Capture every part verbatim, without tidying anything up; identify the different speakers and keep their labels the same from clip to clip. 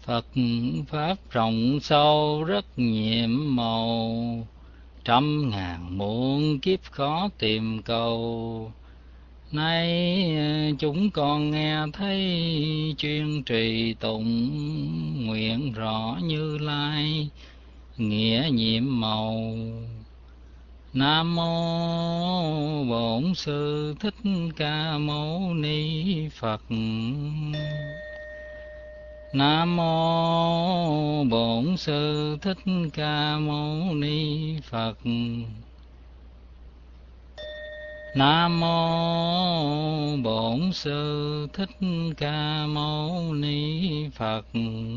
Speaker 1: Phật pháp rộng sâu rất nhiệm màu, trăm ngàn muôn kiếp khó tìm cầu. Nay chúng con nghe thấy chuyên trì tụng, nguyện rõ Như Lai nghĩa nhiệm màu. Nam mô Bổn Sư Thích Ca Mâu Ni Phật. Nam mô Bổn Sư Thích Ca Mâu Ni Phật. Nam mô Bổn Sư Thích Ca Mâu Ni Phật.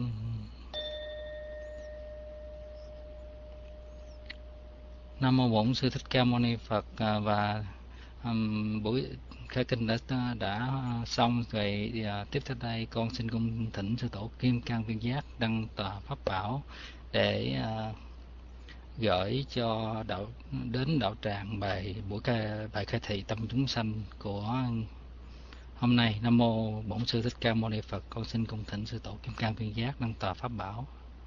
Speaker 1: Nam mô Bổn Sư Thích Ca Mâu Ni Phật. À, và um, buổi khởi kinh đã đã xong rồi. À, tiếp theo đây con xin cung thỉnh sư tổ Kim Cang Viên Giác đăng tòa pháp bảo để à, gửi cho đạo đến đạo tràng bài buổi ca, bài khai thị tâm chúng sanh của hôm nay. Nam mô Bổn Sư Thích Ca Mâu Ni Phật. Con xin cung thỉnh sư tổ Kim Cang Viên Giác đăng tòa pháp bảo.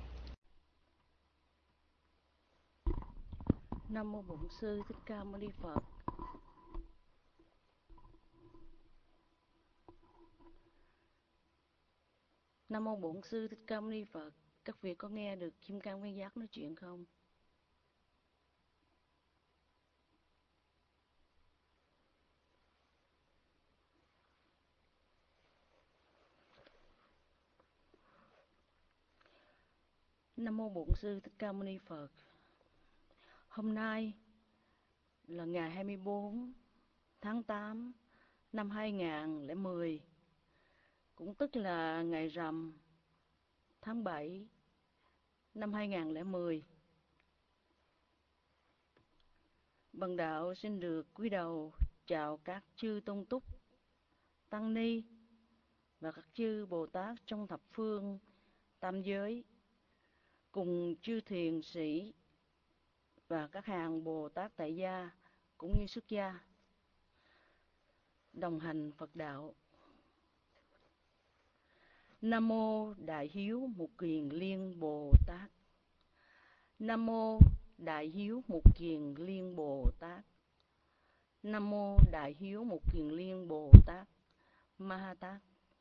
Speaker 2: Nam mô Bổn Sư Thích Ca Mâu Ni Phật. Nam mô Bổn Sư Thích Ca Mâu Ni Phật. Các vị có nghe được Kim Cang Viên Giác nói chuyện không? Nam mô Bổn Sư Thích Ca Mâu Ni Phật. Hôm nay là ngày hai mươi bốn tháng tám năm hai nghìn không trăm lẻ mười, cũng tức là ngày rằm tháng bảy năm hai nghìn không trăm lẻ mười. Bần đạo xin được cúi đầu chào các chư tôn túc, tăng ni và các chư Bồ Tát trong thập phương tam giới, cùng chư thiền sĩ và các hàng Bồ Tát tại gia cũng như xuất gia đồng hành Phật đạo. Nam mô Đại Hiếu Mục Kiền Liên Bồ Tát. Nam mô Đại Hiếu Mục Kiền Liên Bồ Tát. Nam mô Đại Hiếu Mục Kiền Liên Bồ Tát Ma Ha Tát.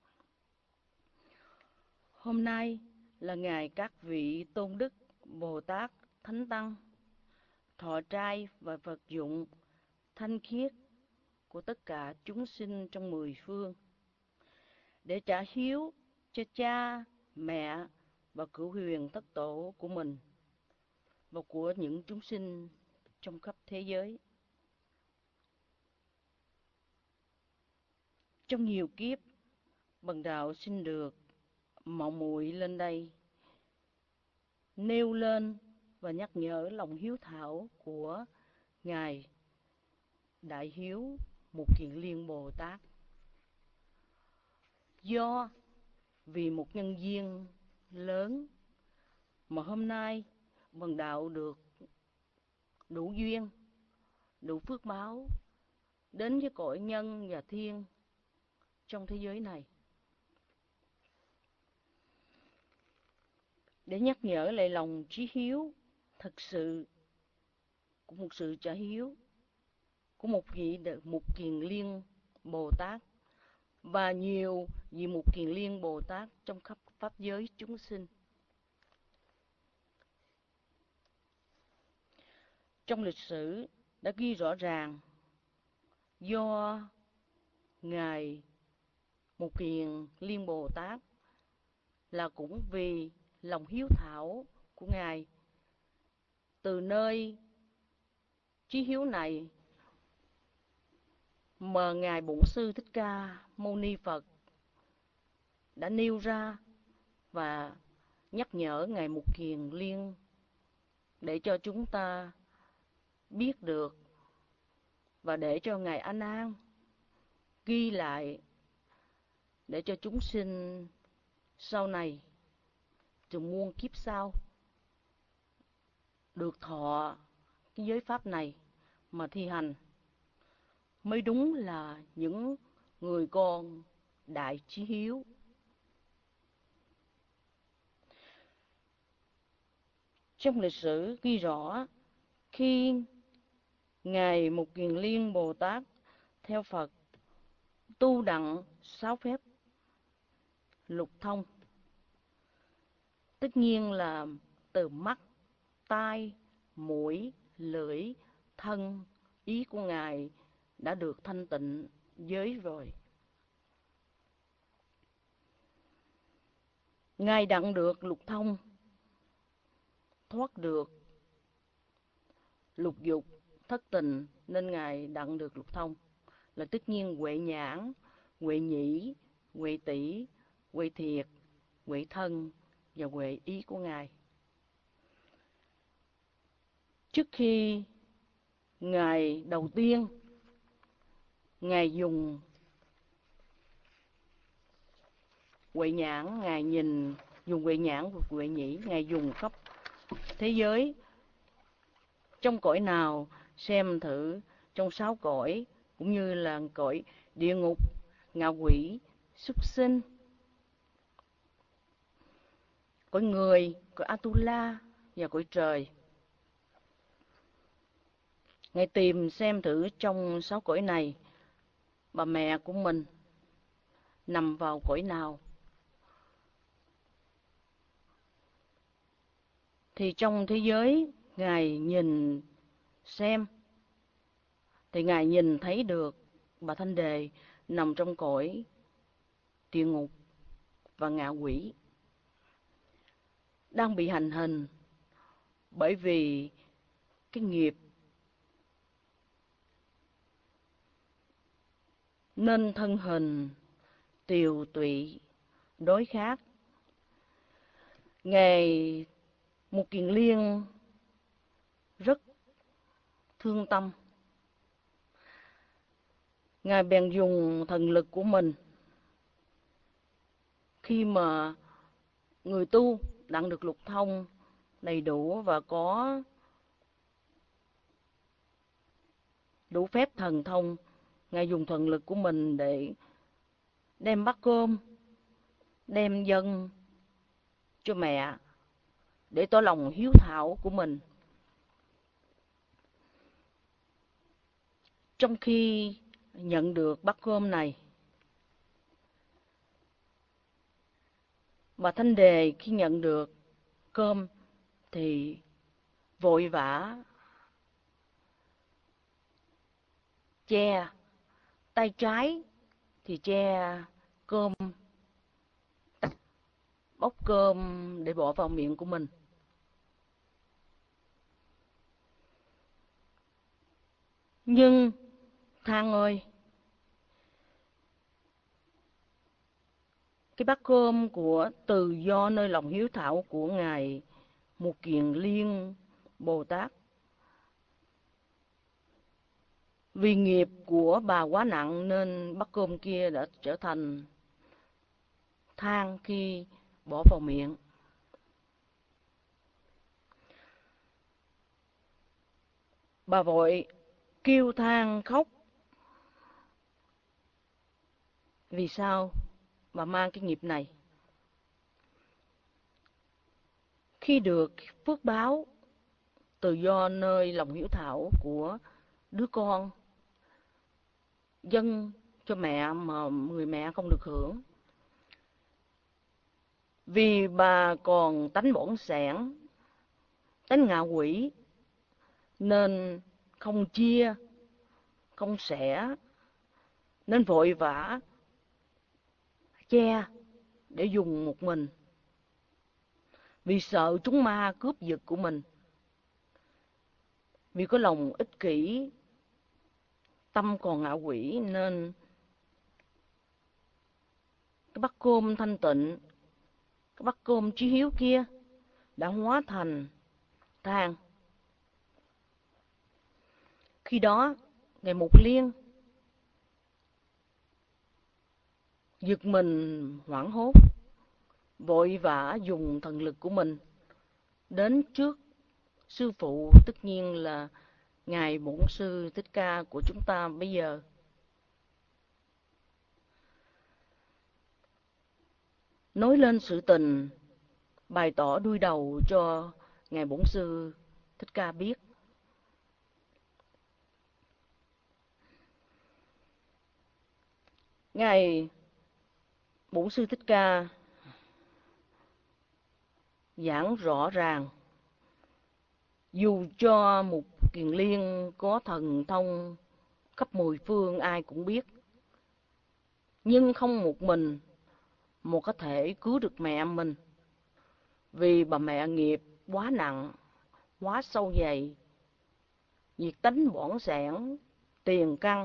Speaker 2: Hôm nay là ngày các vị tôn đức Bồ Tát Thánh Tăng thọ trai và vật dụng thanh khiết của tất cả chúng sinh trong mười phương, để trả hiếu cho cha, mẹ và cửu huyền thất tổ của mình và của những chúng sinh trong khắp thế giới. Trong nhiều kiếp, bần đạo xin được mạo muội lên đây nêu lên và nhắc nhở lòng hiếu thảo của Ngài Đại Hiếu Mục Kiền Liên Bồ Tát. Do vì một nhân duyên lớn mà hôm nay bần đạo được đủ duyên, đủ phước báo đến với cõi nhân và thiên trong thế giới này, để nhắc nhở lại lòng trí hiếu thật sự của một sự trả hiếu của một vị Mục Kiền Liên Bồ Tát và nhiều vị Mục Kiền Liên Bồ Tát trong khắp pháp giới chúng sinh. Trong lịch sử đã ghi rõ ràng, do Ngài Mục Kiền Liên Bồ Tát là cũng vì lòng hiếu thảo của Ngài, từ nơi chí hiếu này mà Ngài Bổn Sư Thích Ca Mâu Ni Phật đã nêu ra và nhắc nhở Ngài Mục Kiền Liên để cho chúng ta biết được, và để cho Ngài A Nan ghi lại, để cho chúng sinh sau này từ muôn kiếp sau được thọ cái giới pháp này mà thi hành, mới đúng là những người con đại chí hiếu. Trong lịch sử ghi rõ, khi Ngài Mục Kiền Liên Bồ Tát theo Phật tu đặng sáu phép lục thông, tất nhiên là từ mắt, tai, mũi, lưỡi, thân, ý của Ngài đã được thanh tịnh giới rồi. Ngài đặng được lục thông, thoát được lục dục, thất tình, nên Ngài đặng được lục thông. Là tất nhiên huệ nhãn, huệ nhĩ, huệ tỷ, huệ thiệt, huệ thân và huệ ý của Ngài. Trước khi Ngài đầu tiên, Ngài dùng huệ nhãn, Ngài nhìn, dùng huệ nhãn và huệ nhĩ, Ngài dùng khắp thế giới. Trong cõi nào xem thử, trong sáu cõi, cũng như là cõi địa ngục, ngạ quỷ, súc sinh, cõi người, cõi Atula và cõi trời. Ngài tìm xem thử trong sáu cõi này, bà mẹ của mình nằm vào cõi nào. Thì trong thế giới, Ngài nhìn xem, thì Ngài nhìn thấy được bà Thanh Đề nằm trong cõi địa ngục và ngạ quỷ, đang bị hành hình bởi vì cái nghiệp nên thân hình tiều tụy, đối khác. Ngài Mục Kiền Liên rất thương tâm. Ngài bèn dùng thần lực của mình. Khi mà người tu đặng được lục thông đầy đủ và có đủ phép thần thông, Ngài dùng thần lực của mình để đem bát cơm, đem dâng cho mẹ, để tỏ lòng hiếu thảo của mình. Trong khi nhận được bát cơm này, bà Thanh Đề khi nhận được cơm thì vội vã che, tay trái thì che cơm, bóc cơm để bỏ vào miệng của mình. Nhưng Thang ơi, cái bát cơm của từ do nơi lòng hiếu thảo của Ngài Mục Kiền Liên Bồ Tát, vì nghiệp của bà quá nặng nên bát cơm kia đã trở thành than khi bỏ vào miệng. Bà vội kêu than khóc. Vì sao bà mang cái nghiệp này? Khi được phước báo từ do nơi lòng hiếu thảo của đứa con dâng cho mẹ mà người mẹ không được hưởng, vì bà còn tánh bỏng sẻn, tánh ngạ quỷ, nên không chia, không sẻ, nên vội vã che để dùng một mình, vì sợ chúng ma cướp giật của mình. Vì có lòng ích kỷ, tâm còn ngạ quỷ, nên cái bát cơm thanh tịnh, cái bát cơm trí hiếu kia đã hóa thành than. Khi đó, Ngài Mục Liên giật mình hoảng hốt, vội vã dùng thần lực của mình đến trước sư phụ, tất nhiên là Ngài Bổn Sư Thích Ca của chúng ta bây giờ. Nói lên sự tình, bày tỏ đuôi đầu cho Ngài Bổn Sư Thích Ca biết. Ngài Bổn Sư Thích Ca giảng rõ ràng, dù cho một Kiền Liên có thần thông khắp mười phương ai cũng biết, nhưng không một mình một có thể cứu được mẹ mình, vì bà mẹ nghiệp quá nặng, quá sâu dày, diệt tánh bỏng sẻn, tiền căn,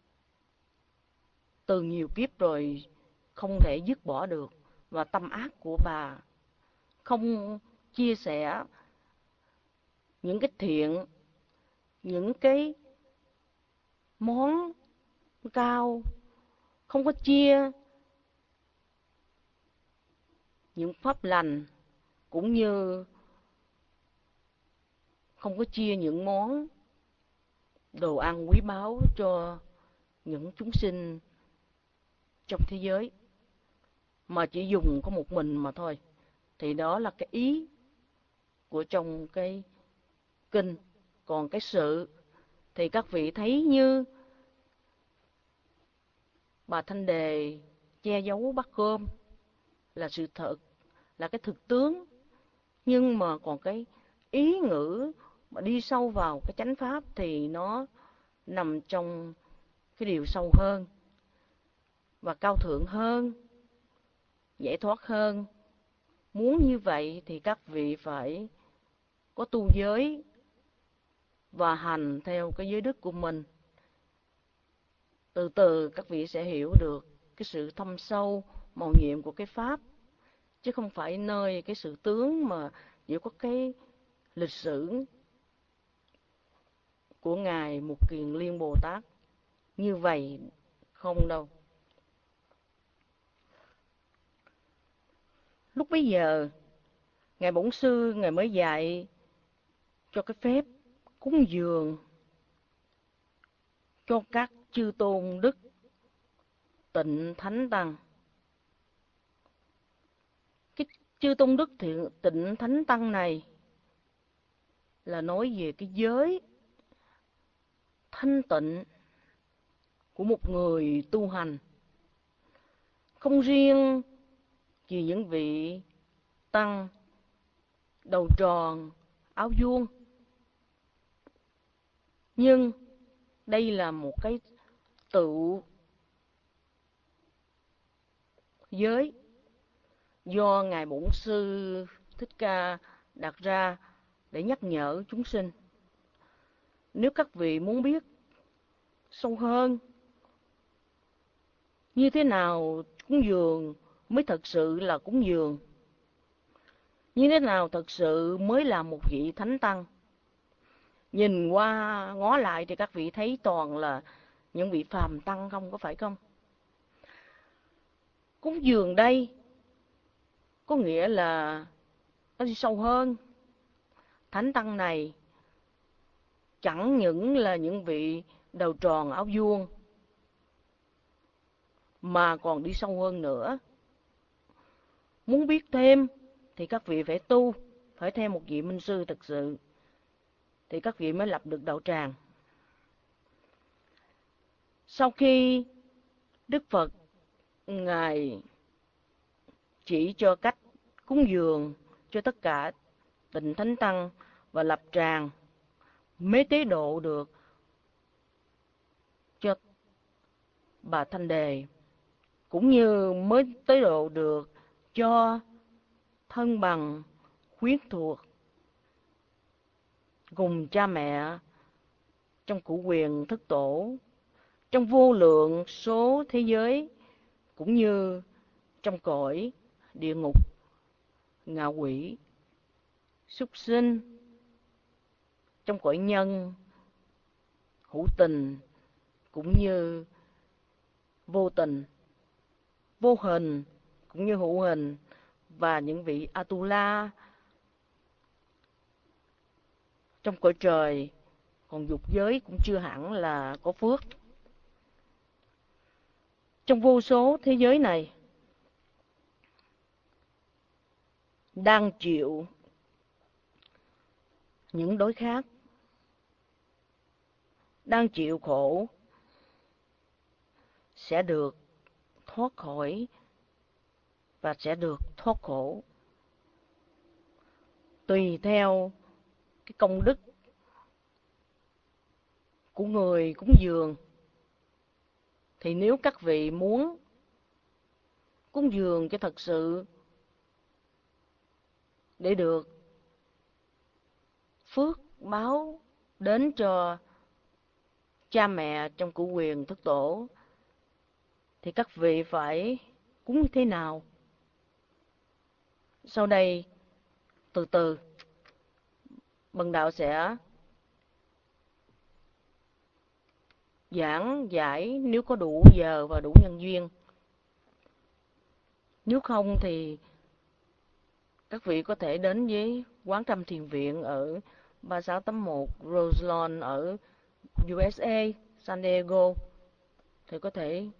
Speaker 2: từ nhiều kiếp rồi không thể dứt bỏ được. Và tâm ác của bà không chia sẻ những cái thiện, những cái món cao, không có chia những pháp lành, cũng như không có chia những món đồ ăn quý báu cho những chúng sinh trong thế giới, mà chỉ dùng có một mình mà thôi. Thì đó là cái ý của trong cái kinh. Còn cái sự thì các vị thấy như bà Thanh Đề che giấu bát cơm là sự thật, là cái thực tướng. Nhưng mà còn cái ý ngữ mà đi sâu vào cái chánh pháp thì nó nằm trong cái điều sâu hơn và cao thượng hơn, giải thoát hơn. Muốn như vậy thì các vị phải có tu giới và hành theo cái giới đức của mình. Từ từ các vị sẽ hiểu được cái sự thâm sâu, màu nhiệm của cái pháp, chứ không phải nơi cái sự tướng mà chỉ có cái lịch sử của Ngài Mục Kiền Liên Bồ Tát như vậy không đâu. Lúc bấy giờ, Ngài Bổn Sư Ngài mới dạy cho cái phép cúng dường cho các chư tôn đức Tịnh Thánh Tăng. Cái chư tôn đức thì Tịnh Thánh Tăng này là nói về cái giới thanh tịnh của một người tu hành, không riêng chỉ những vị tăng đầu tròn áo vuông, nhưng đây là một cái tự giới do Ngài Bổn Sư Thích Ca đặt ra để nhắc nhở chúng sinh. Nếu các vị muốn biết sâu hơn như thế nào cúng dường mới thật sự là cúng dường, như thế nào thật sự mới là một vị thánh tăng, nhìn qua ngó lại thì các vị thấy toàn là những vị phàm tăng không, có phải không? Cúng dường đây có nghĩa là nó đi sâu hơn. Thánh tăng này chẳng những là những vị đầu tròn áo vuông, mà còn đi sâu hơn nữa. Muốn biết thêm thì các vị phải tu, phải theo một vị minh sư thực sự, thì các vị mới lập được đạo tràng. Sau khi Đức Phật Ngài chỉ cho cách cúng dường cho tất cả Tịnh Thánh Tăng và lập tràng, mới tế độ được cho bà Thanh Đề, cũng như mới tế độ được cho thân bằng khuyết thuộc cùng cha mẹ trong cửu quyền thất tổ, trong vô lượng số thế giới, cũng như trong cõi địa ngục, ngạ quỷ, súc sinh, trong cõi nhân, hữu tình, cũng như vô tình, vô hình, cũng như hữu hình, và những vị Atula trong cõi trời, còn dục giới cũng chưa hẳn là có phước. Trong vô số thế giới này đang chịu những đối khác đang chịu khổ sẽ được thoát khỏi và sẽ được thoát khổ tùy theo cái công đức của người cúng dường. Thì nếu các vị muốn cúng dường cho thật sự để được phước báo đến cho cha mẹ trong cửu quyền thất tổ, thì các vị phải cúng như thế nào? Sau đây từ từ Bần đạo sẽ giảng giải nếu có đủ giờ và đủ nhân duyên. Nếu không thì các vị có thể đến với Quán Trăm Thiền Viện ở ba sáu tám mốt Roselawn ở u ét a, San Diego, thì có thể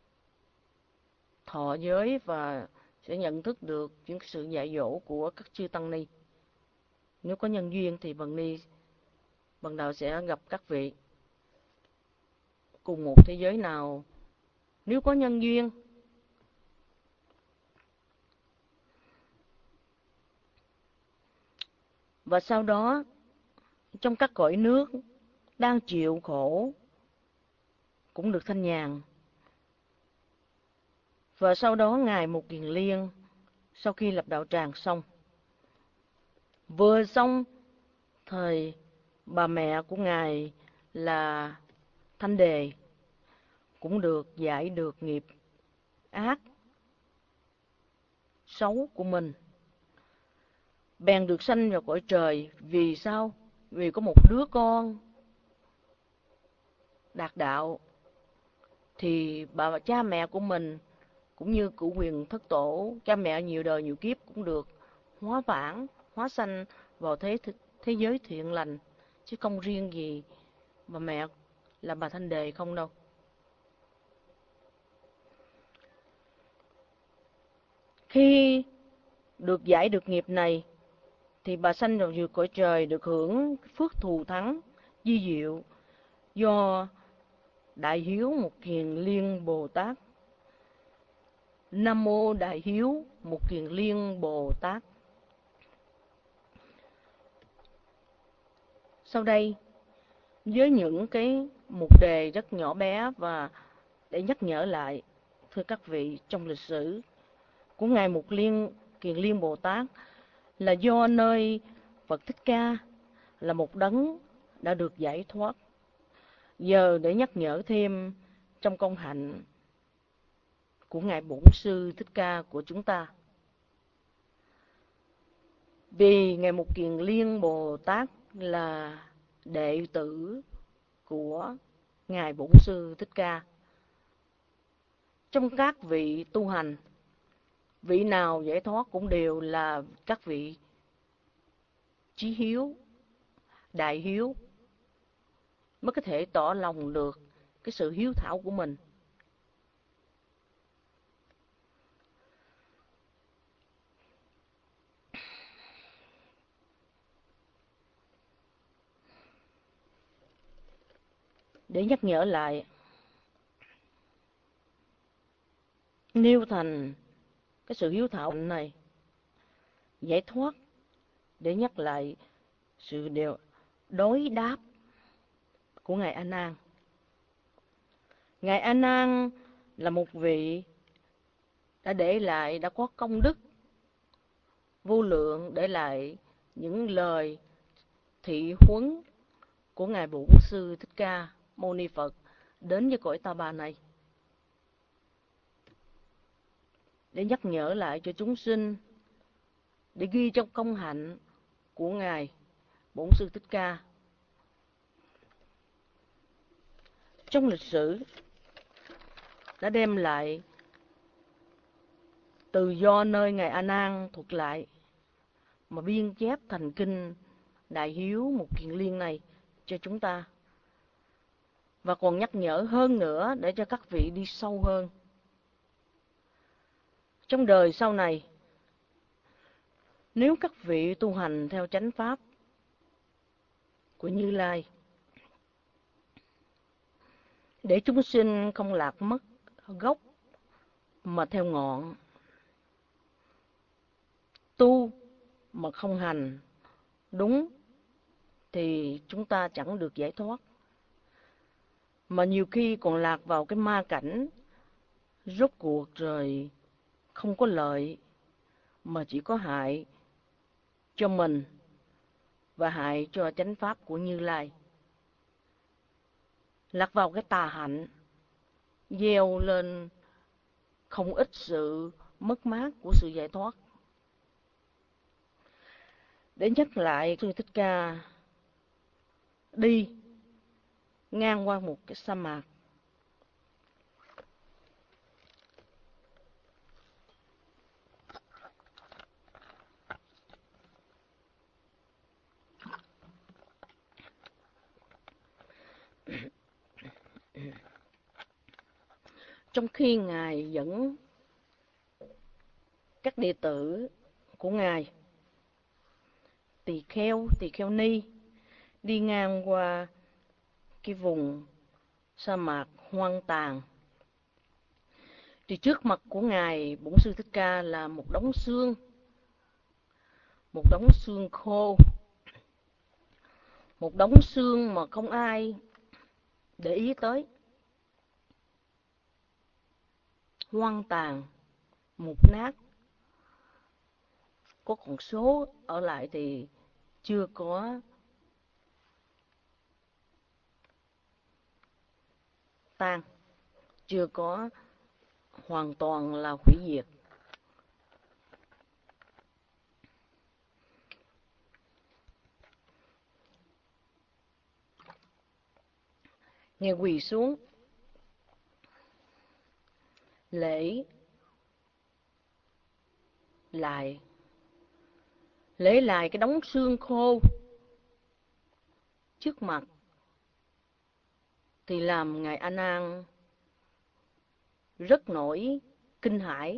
Speaker 2: thọ giới và sẽ nhận thức được những sự dạy dỗ của các chư tăng ni. Nếu có nhân duyên thì Bần ni Bần đạo sẽ gặp các vị cùng một thế giới nào nếu có nhân duyên. Và sau đó trong các cõi nước đang chịu khổ cũng được thanh nhàn. Và sau đó Ngài Một Kiền Liên sau khi lập đạo tràng xong, vừa xong thời bà mẹ của Ngài là Thanh Đề cũng được giải được nghiệp ác xấu của mình, bèn được sanh vào cõi trời. Vì sao? Vì có một đứa con đạt đạo, thì bà cha mẹ của mình cũng như cửu quyền thất tổ, cha mẹ nhiều đời nhiều kiếp cũng được hóa vãng, hóa sanh vào thế thế giới thiện lành, chứ không riêng gì bà mẹ là bà Thanh Đề không đâu. Khi được giải được nghiệp này thì bà sanh vào vượt cõi trời, được hưởng phước thù thắng di diệu do Đại Hiếu Một Kiền Liên Bồ Tát. Nam mô Đại Hiếu Một Kiền Liên Bồ Tát. Sau đây với những cái mục đề rất nhỏ bé và để nhắc nhở lại, thưa các vị, trong lịch sử của Ngài Một Liên Kiền Liên Bồ Tát là do nơi Phật Thích Ca là một đấng đã được giải thoát. Giờ để nhắc nhở thêm trong công hạnh của Ngài Bổn Sư Thích Ca của chúng ta. Vì Ngài Một Kiền Liên Bồ Tát là đệ tử của Ngài Bổn Sư Thích Ca. Trong các vị tu hành, vị nào giải thoát cũng đều là các vị chí hiếu, đại hiếu, mới có thể tỏ lòng được cái sự hiếu thảo của mình. Để nhắc nhở lại, nêu thành cái sự hiếu thảo này, giải thoát, để nhắc lại sự đều đối đáp của Ngài A Nan. Ngài A Nan là một vị đã để lại, đã có công đức vô lượng, để lại những lời thị huấn của Ngài Bổn Sư Thích Ca Mâu Ni Phật đến với cõi Ta Bà này, để nhắc nhở lại cho chúng sinh, để ghi trong công hạnh của Ngài Bổn Sư Thích Ca. Trong lịch sử đã đem lại từ do nơi Ngài A Nan thuật lại mà biên chép thành kinh Đại Hiếu Một Kiền Liên này cho chúng ta, và còn nhắc nhở hơn nữa để cho các vị đi sâu hơn. Trong đời sau này, nếu các vị tu hành theo chánh pháp, của Như Lai, để chúng sinh không lạc mất gốc mà theo ngọn, tu mà không hành đúng thì chúng ta chẳng được giải thoát, mà nhiều khi còn lạc vào cái ma cảnh, rốt cuộc rồi không có lợi mà chỉ có hại cho mình và hại cho chánh pháp của Như Lai. Lạc vào cái tà hạnh, gieo lên không ít sự mất mát của sự giải thoát. Để nhắc lại, Sư Thích Ca đi ngang qua một cái sa mạc, trong khi Ngài dẫn các đệ tử của Ngài, tỳ kheo, tỳ kheo ni, đi ngang qua cái vùng sa mạc hoang tàn, thì trước mặt của Ngài Bổn Sư Thích Ca là một đống xương, một đống xương khô, một đống xương mà không ai để ý tới, hoang tàn, mục nát. Có con số ở lại thì chưa có tan, chưa có hoàn toàn là hủy diệt. Ngài quỳ xuống lễ lại lễ lại cái đống xương khô trước mặt, thì làm Ngài A Nan rất nổi kinh hãi.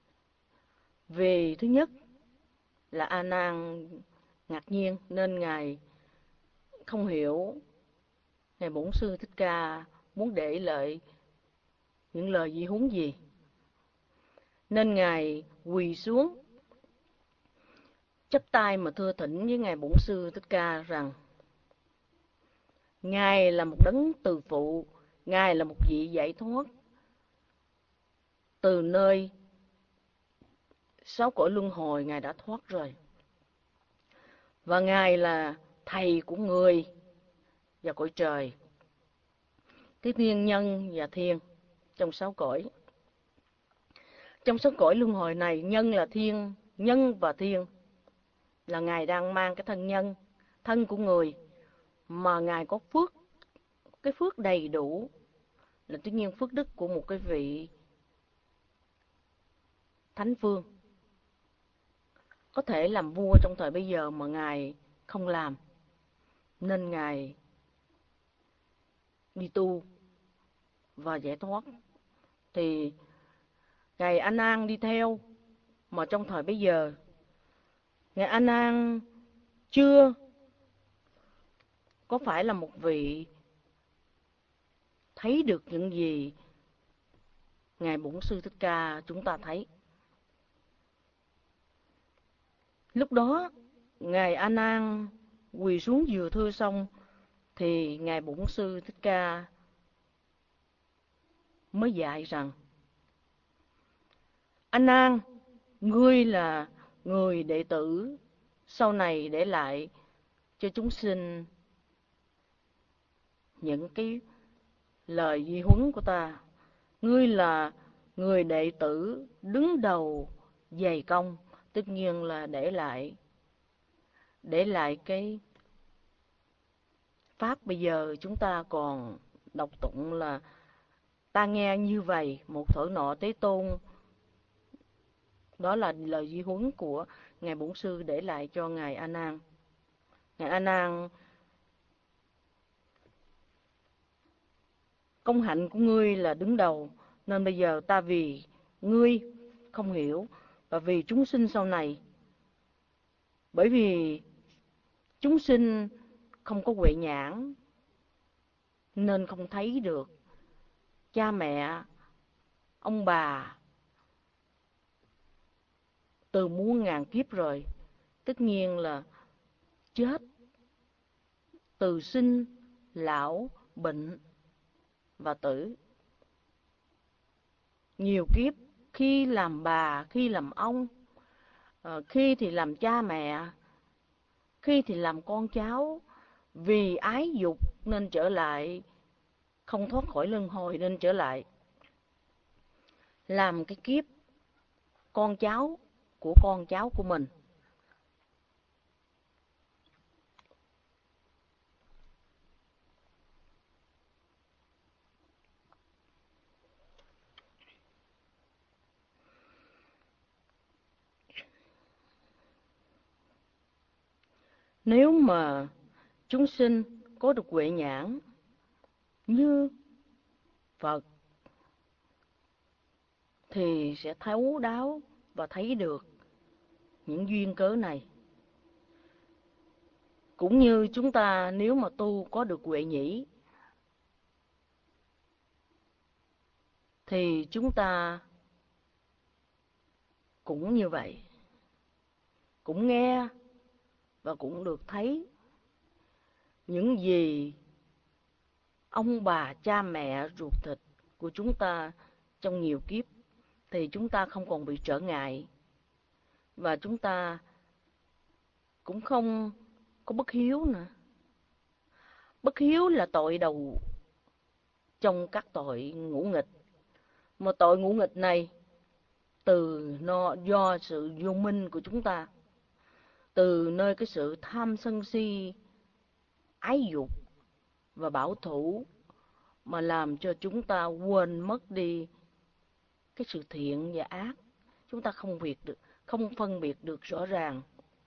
Speaker 2: Vì thứ nhất là A Nan ngạc nhiên nên Ngài không hiểu Ngài Bổn Sư Thích Ca muốn để lại những lời di huấn gì, nên Ngài quỳ xuống chắp tay mà thưa thỉnh với Ngài Bổn Sư Thích Ca rằng Ngài là một đấng từ phụ, Ngài là một vị giải thoát từ nơi sáu cõi luân hồi, Ngài đã thoát rồi, và Ngài là thầy của người và cõi trời, cái thiên nhân và thiên trong sáu cõi. Trong sáu cõi luân hồi này, nhân là thiên, nhân và thiên là Ngài đang mang cái thân nhân, thân của người, mà Ngài có phước, cái phước đầy đủ là tất nhiên phước đức của một cái vị thánh vương, có thể làm vua trong thời bây giờ mà Ngài không làm, nên Ngài đi tu và giải thoát. Thì Ngài A Nan đi theo, mà trong thời bây giờ Ngài A Nan chưa có phải là một vị thấy được những gì Ngài Bổn Sư Thích Ca chúng ta thấy. Lúc đó Ngài A Nan quỳ xuống vừa thưa xong, thì Ngài Bổn Sư Thích Ca mới dạy rằng: A Nan, ngươi là người đệ tử sau này để lại cho chúng sinh những cái lời di huấn của ta. Ngươi là người đệ tử đứng đầu dày công, tất nhiên là để lại để lại cái pháp bây giờ chúng ta còn đọc tụng là: ta nghe như vậy, một thuở nọ Thế Tôn. Đó là lời di huấn của Ngài Bổn Sư để lại cho Ngài A Nan. Ngài A Nan, công hạnh của ngươi là đứng đầu, nên bây giờ ta vì ngươi không hiểu và vì chúng sinh sau này, bởi vì chúng sinh không có huệ nhãn nên không thấy được cha mẹ, ông bà từ muôn ngàn kiếp rồi, tất nhiên là chết, từ sinh, lão, bệnh và tử. Nhiều kiếp, khi làm bà, khi làm ông, khi thì làm cha mẹ, khi thì làm con cháu, vì ái dục nên trở lại, không thoát khỏi luân hồi nên trở lại làm cái kiếp con cháu của con cháu của mình. Nếu mà chúng sinh có được huệ nhãn như Phật thì sẽ thấu đáo và thấy được những duyên cớ này. Cũng như chúng ta nếu mà tu có được huệ nhĩ thì chúng ta cũng như vậy, cũng nghe và cũng được thấy những gì ông bà, cha mẹ, ruột thịt của chúng ta trong nhiều kiếp, thì chúng ta không còn bị trở ngại và chúng ta cũng không có bất hiếu nữa. Bất hiếu là tội đầu trong các tội ngũ nghịch. Mà tội ngũ nghịch này từ nó do sự vô minh của chúng ta, từ nơi cái sự tham sân si, ái dục và bảo thủ mà làm cho chúng ta quên mất đi cái sự thiện và ác. Chúng ta không biệt được, không phân biệt được rõ ràng.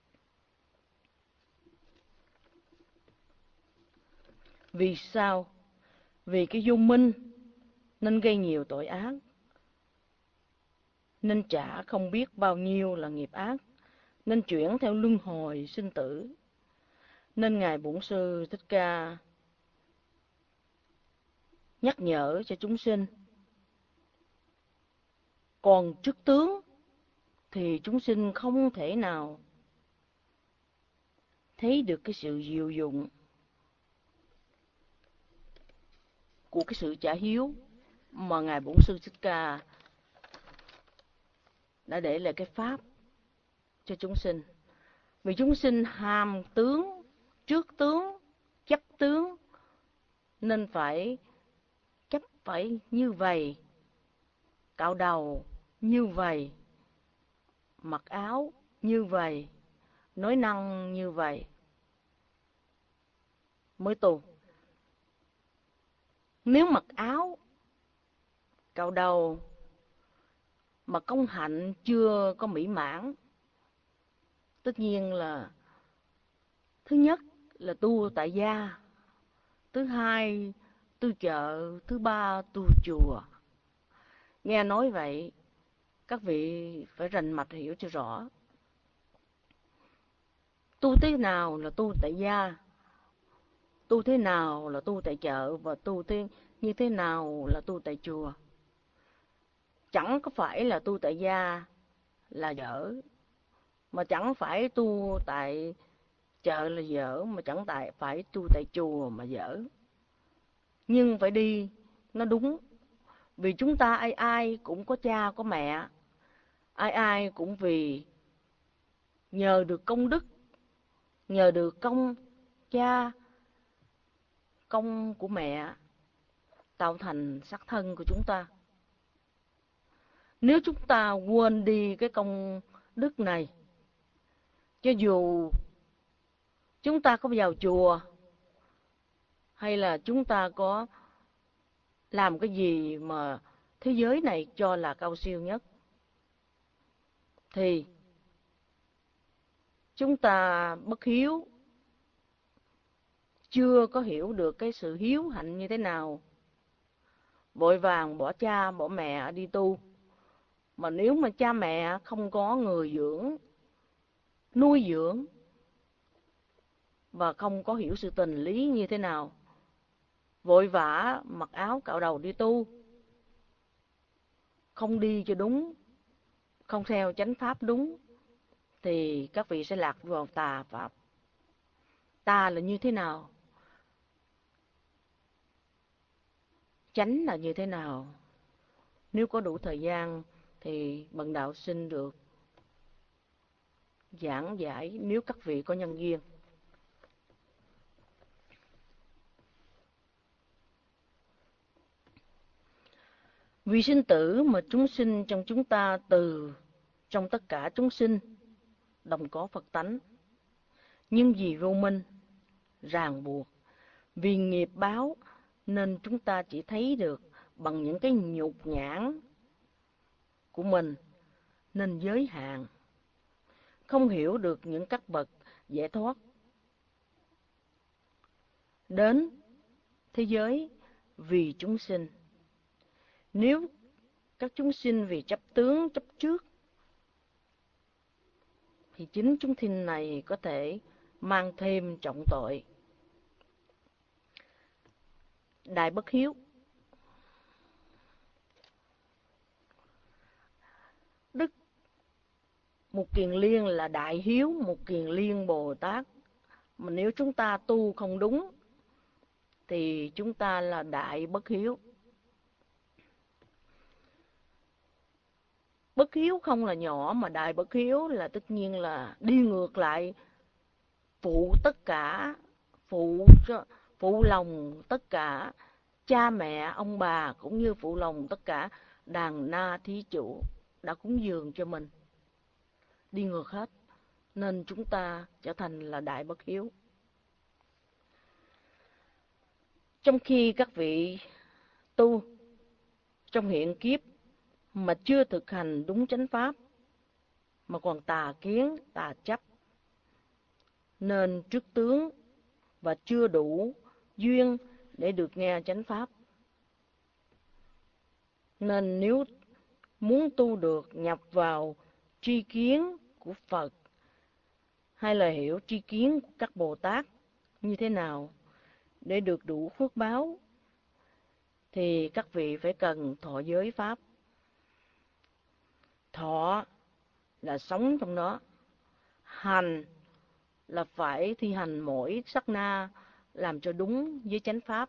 Speaker 2: Vì sao? Vì cái vô minh nên gây nhiều tội ác, nên trả không biết bao nhiêu là nghiệp ác, nên chuyển theo luân hồi sinh tử. Nên Ngài Bổn Sư Thích Ca nhắc nhở cho chúng sinh. Còn trước tướng thì chúng sinh không thể nào thấy được cái sự diệu dụng của cái sự trả hiếu mà Ngài Bổn Sư Thích Ca đã để lại cái pháp cho chúng sinh. Vì chúng sinh ham tướng, trước tướng, chấp tướng, nên phải chấp phải như vậy, cạo đầu như vậy, mặc áo như vậy, nói năng như vậy mới tu. Nếu mặc áo, cạo đầu mà công hạnh chưa có mỹ mãn, tất nhiên là thứ nhất là tu tại gia, thứ hai tu chợ, thứ ba tu chùa. Nghe nói vậy, các vị phải rành mạch hiểu cho rõ. Tu thế nào là tu tại gia, tu thế nào là tu tại chợ, và tu thế như thế nào là tu tại chùa. Chẳng có phải là tu tại gia là dở, mà chẳng phải tu tại chợ là dở, mà chẳng tại phải tu tại chùa mà dở. Nhưng phải đi nó đúng. Vì chúng ta ai ai cũng có cha có mẹ, ai ai cũng vì nhờ được công đức, nhờ được công cha, công của mẹ tạo thành xác thân của chúng ta. Nếu chúng ta quên đi cái công đức này, cho dù chúng ta có vào chùa hay là chúng ta có làm cái gì mà thế giới này cho là cao siêu nhất, thì chúng ta bất hiếu, chưa có hiểu được cái sự hiếu hạnh như thế nào, vội vàng bỏ cha bỏ mẹ đi tu. Mà nếu mà cha mẹ không có người dưỡng, nuôi dưỡng, và không có hiểu sự tình lý như thế nào, vội vã mặc áo cạo đầu đi tu, không đi cho đúng, không theo chánh pháp đúng, thì các vị sẽ lạc vào tà pháp. Tà là như thế nào? Chánh là như thế nào? Nếu có đủ thời gian thì bần đạo xin được giảng giải nếu các vị có nhân duyên. Vì sinh tử mà chúng sinh trong chúng ta từ trong tất cả chúng sinh đồng có Phật tánh, nhưng vì vô minh, ràng buộc, vì nghiệp báo nên chúng ta chỉ thấy được bằng những cái nhục nhãn của mình nên giới hạn, không hiểu được những các bậc giải thoát đến thế giới vì chúng sinh. Nếu các chúng sinh vì chấp tướng, chấp trước, thì chính chúng sinh này có thể mang thêm trọng tội. Đại bất hiếu. Đức Mục Kiền Liên là đại hiếu Mục Kiền Liên Bồ Tát. Mà nếu chúng ta tu không đúng thì chúng ta là đại bất hiếu. Bất hiếu không là nhỏ, mà đại bất hiếu là tất nhiên là đi ngược lại, phụ tất cả, phụ phụ lòng tất cả cha mẹ, ông bà, cũng như phụ lòng tất cả đàn na thí chủ đã cúng dường cho mình. Đi ngược hết, nên chúng ta trở thành là đại bất hiếu. Trong khi các vị tu trong hiện kiếp mà chưa thực hành đúng chánh pháp, mà còn tà kiến, tà chấp, nên trước tướng và chưa đủ duyên để được nghe chánh pháp. Nên nếu muốn tu được nhập vào tri kiến của Phật, hay là hiểu tri kiến của các Bồ Tát như thế nào để được đủ phước báo, thì các vị phải cần thọ giới pháp. Thọ là sống trong đó, hành là phải thi hành mỗi sát na làm cho đúng với chánh pháp.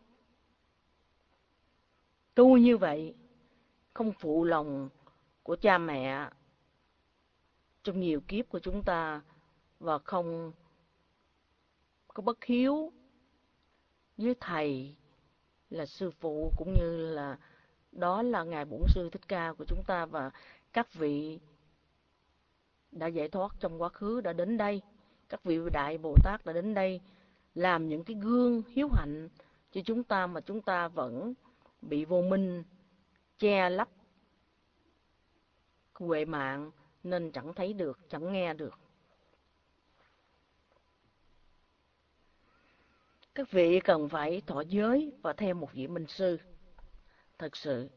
Speaker 2: Tu như vậy không phụ lòng của cha mẹ trong nhiều kiếp của chúng ta, và không có bất hiếu với thầy là sư phụ, cũng như là đó là Ngài Bổn Sư Thích Ca của chúng ta, và các vị đã giải thoát trong quá khứ đã đến đây, các vị Đại Bồ Tát đã đến đây làm những cái gương hiếu hạnh cho chúng ta, mà chúng ta vẫn bị vô minh che lấp huệ mạng nên chẳng thấy được, chẳng nghe được. Các vị cần phải thọ giới và theo một vị minh sư thật sự.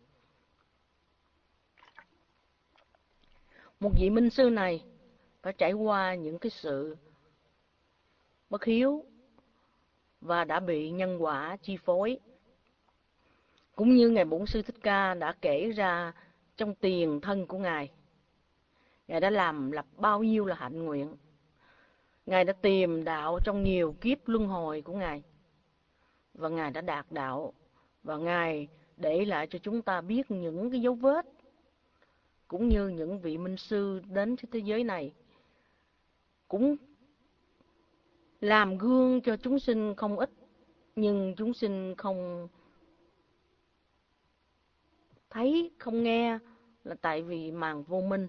Speaker 2: Một vị minh sư này phải trải qua những cái sự bất hiếu và đã bị nhân quả chi phối. Cũng như Ngài Bổn Sư Thích Ca đã kể ra trong tiền thân của Ngài, Ngài đã làm lập bao nhiêu là hạnh nguyện. Ngài đã tìm đạo trong nhiều kiếp luân hồi của Ngài, và Ngài đã đạt đạo, và Ngài để lại cho chúng ta biết những cái dấu vết, cũng như những vị minh sư đến thế giới này cũng làm gương cho chúng sinh không ít, nhưng chúng sinh không thấy, không nghe, là tại vì màn vô minh.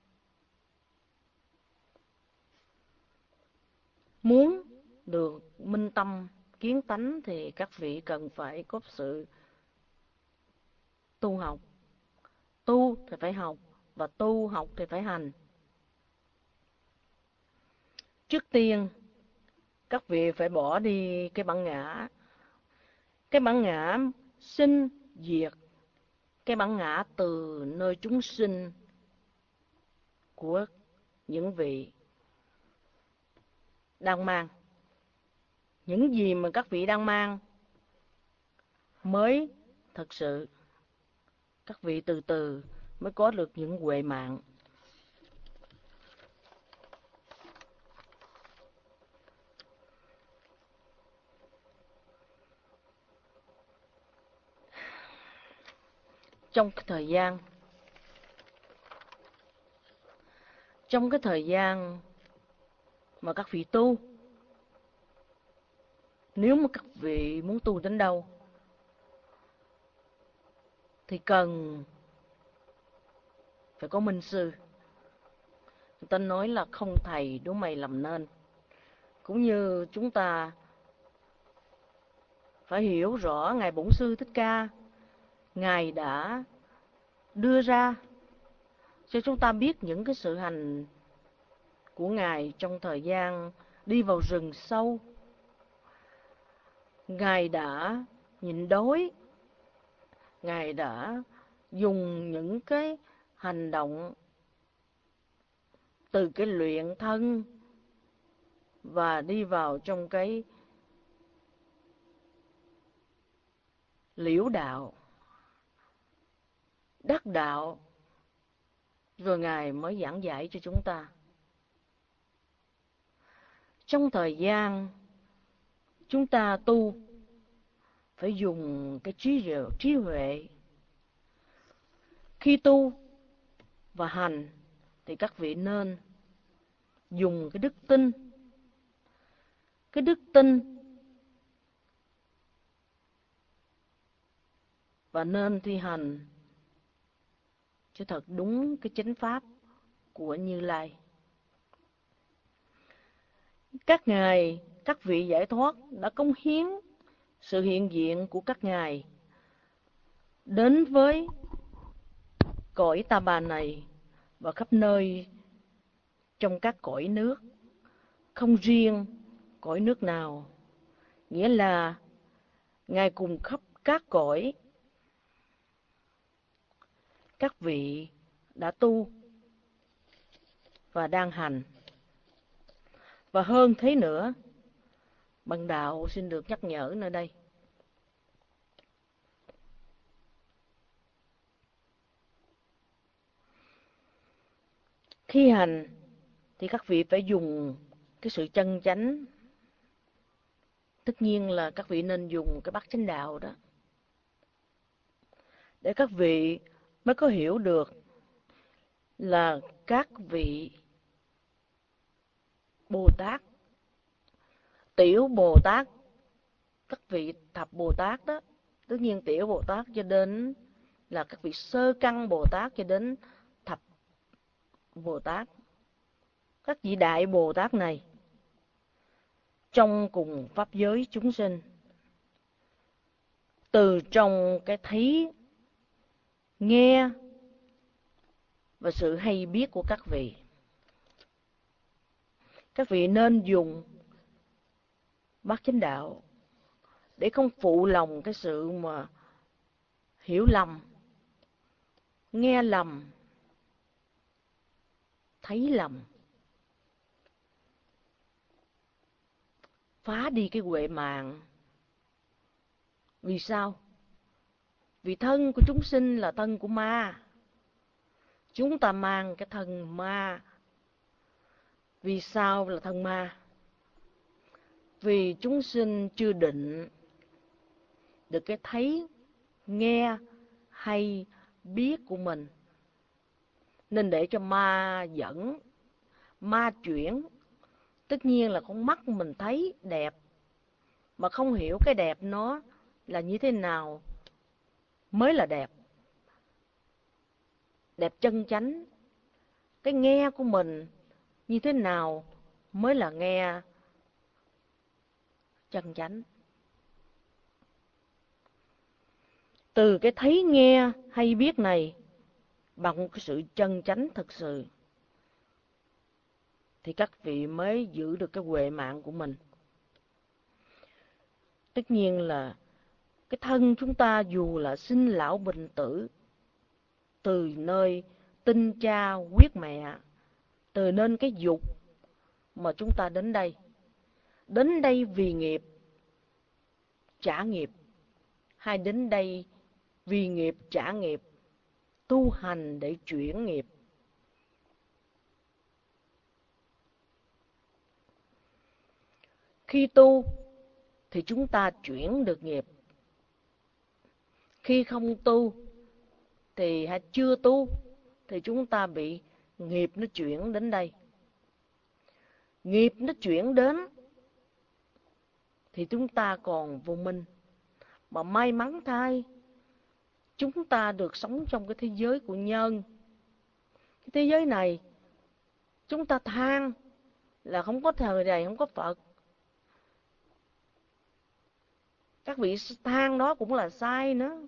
Speaker 2: Muốn được minh tâm kiến tánh thì các vị cần phải có sự tu học. Tu thì phải học, và tu học thì phải hành. Trước tiên, các vị phải bỏ đi cái bản ngã. Cái bản ngã sinh diệt, cái bản ngã từ nơi chúng sinh của những vị đang mang. những gì mà các vị đang mang mới thật sự các vị từ từ mới có được những huệ mạng. Trong cái thời gian trong cái thời gian mà các vị tu, nếu mà các vị muốn tu đến đâu thì cần phải có minh sư. Người ta nói là không thầy đố mày làm nên. Cũng như chúng ta phải hiểu rõ Ngài Bổn Sư Thích Ca, Ngài đã đưa ra cho chúng ta biết những cái sự hành của Ngài trong thời gian đi vào rừng sâu. Ngài đã nhịn đói, Ngài đã dùng những cái hành động từ cái luyện thân và đi vào trong cái liễu đạo, đắc đạo, rồi Ngài mới giảng giải cho chúng ta. Trong thời gian chúng ta tu phải dùng cái trí huệ, trí huệ. Khi tu và hành thì các vị nên dùng cái đức tin. Cái đức tin và nên thi hành cho thật đúng cái chánh pháp của Như Lai. Các ngài, các vị giải thoát đã cống hiến sự hiện diện của các ngài đến với cõi Ta Bà này và khắp nơi trong các cõi nước, không riêng cõi nước nào, nghĩa là Ngài cùng khắp các cõi. Các vị đã tu và đang hành. Và hơn thế nữa, Bằng Đạo xin được nhắc nhở nơi đây. Khi hành thì các vị phải dùng cái sự chân chánh. Tất nhiên là các vị nên dùng cái bát chánh đạo đó, để các vị mới có hiểu được là các vị Bồ Tát, tiểu Bồ Tát, các vị thập Bồ Tát đó, tất nhiên tiểu Bồ Tát cho đến là các vị sơ căn Bồ Tát cho đến thập Bồ Tát. Các vị đại Bồ Tát này trong cùng pháp giới chúng sinh, từ trong cái thấy, nghe và sự hay biết của các vị, các vị nên dùng bát chánh đạo để không phụ lòng cái sự mà hiểu lầm, nghe lầm, thấy lầm, phá đi cái huệ mạng. Vì sao? Vì thân của chúng sinh là thân của ma. Chúng ta mang cái thân ma. Vì sao là thân ma? Vì chúng sinh chưa định được cái thấy, nghe hay biết của mình, nên để cho ma dẫn, ma chuyển. Tất nhiên là con mắt mình thấy đẹp mà không hiểu cái đẹp nó là như thế nào mới là đẹp, đẹp chân chánh. Cái nghe của mình như thế nào mới là nghe chân chánh. Từ cái thấy nghe hay biết này, bằng cái sự chân chánh thực sự, thì các vị mới giữ được cái huệ mạng của mình. Tất nhiên là cái thân chúng ta dù là sinh lão bệnh tử, từ nơi tinh cha huyết mẹ, từ nên cái dục mà chúng ta đến đây. Đến đây vì nghiệp, trả nghiệp, hay đến đây vì nghiệp trả nghiệp, tu hành để chuyển nghiệp. Khi tu thì chúng ta chuyển được nghiệp. Khi không tu thì hay chưa tu thì chúng ta bị nghiệp nó chuyển đến đây. Nghiệp nó chuyển đến thì chúng ta còn vô minh. Mà may mắn thay, chúng ta được sống trong cái thế giới của nhân. Cái thế giới này, chúng ta than là không có thời này, không có Phật. Các vị than đó cũng là sai nữa.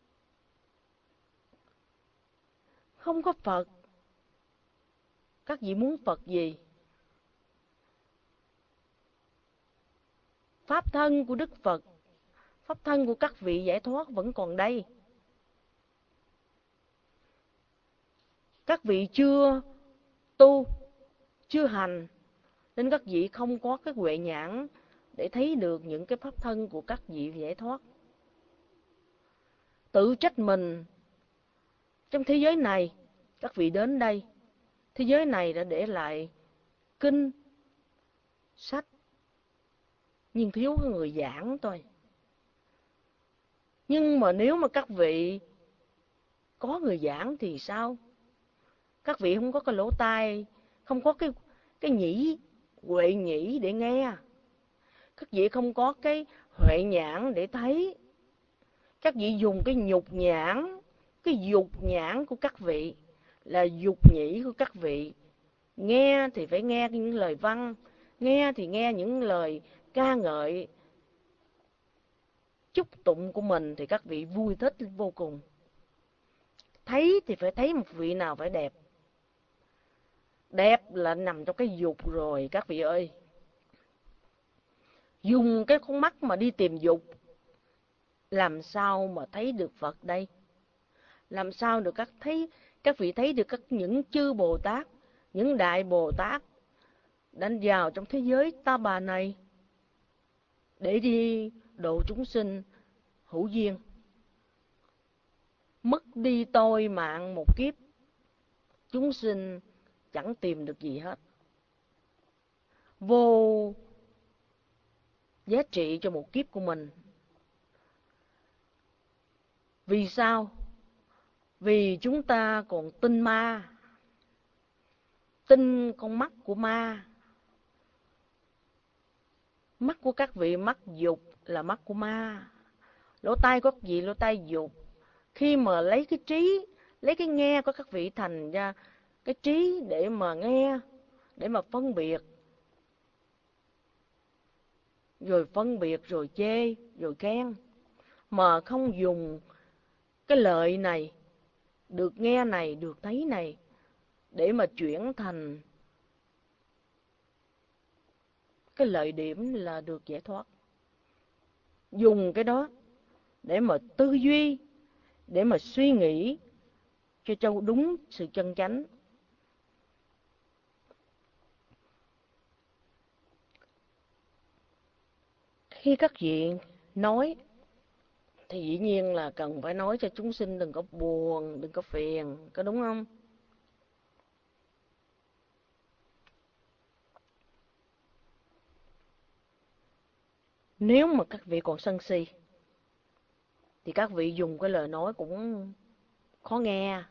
Speaker 2: Không có Phật. Các vị muốn Phật gì? Pháp thân của Đức Phật, pháp thân của các vị giải thoát vẫn còn đây. Các vị chưa tu, chưa hành, nên các vị không có cái huệ nhãn để thấy được những cái pháp thân của các vị giải thoát. Tự trách mình. Trong thế giới này, các vị đến đây, thế giới này đã để lại kinh, sách, nhưng thiếu cái người giảng thôi. Nhưng mà nếu mà các vị có người giảng thì sao? Các vị không có cái lỗ tai, không có cái cái nhĩ, huệ nhĩ để nghe. Các vị không có cái huệ nhãn để thấy. Các vị dùng cái nhục nhãn, cái dục nhãn của các vị là dục nhĩ của các vị. Nghe thì phải nghe những lời văn, nghe thì nghe những lời ca ngợi, chúc tụng của mình thì các vị vui thích vô cùng. Thấy thì phải thấy một vị nào phải đẹp. Đẹp là nằm trong cái dục rồi các vị ơi. Dùng cái con mắt mà đi tìm dục, làm sao mà thấy được Phật đây? Làm sao được các thấy các vị thấy được các những chư Bồ Tát, những đại Bồ Tát đã vào trong thế giới ta bà này để đi độ chúng sinh hữu duyên. Mất đi tôi mạng một kiếp, chúng sinh chẳng tìm được gì hết. Vô giá trị cho một kiếp của mình. Vì sao? Vì chúng ta còn tin ma, tin con mắt của ma. Mắt của các vị mắt dục là mắt của ma. Lỗ tai của các vị lỗ tai dục. Khi mà lấy cái trí, lấy cái nghe của các vị thành ra cái trí để mà nghe, để mà phân biệt. Rồi phân biệt, rồi chê, rồi khen. Mà không dùng cái lợi này, được nghe này, được thấy này, để mà chuyển thành cái lợi điểm là được giải thoát. Dùng cái đó để mà tư duy, để mà suy nghĩ cho cho đúng sự chân chánh. Khi các vị nói thì dĩ nhiên là cần phải nói cho chúng sinh đừng có buồn, đừng có phiền, có đúng không? Nếu mà các vị còn sân si thì các vị dùng cái lời nói cũng khó nghe.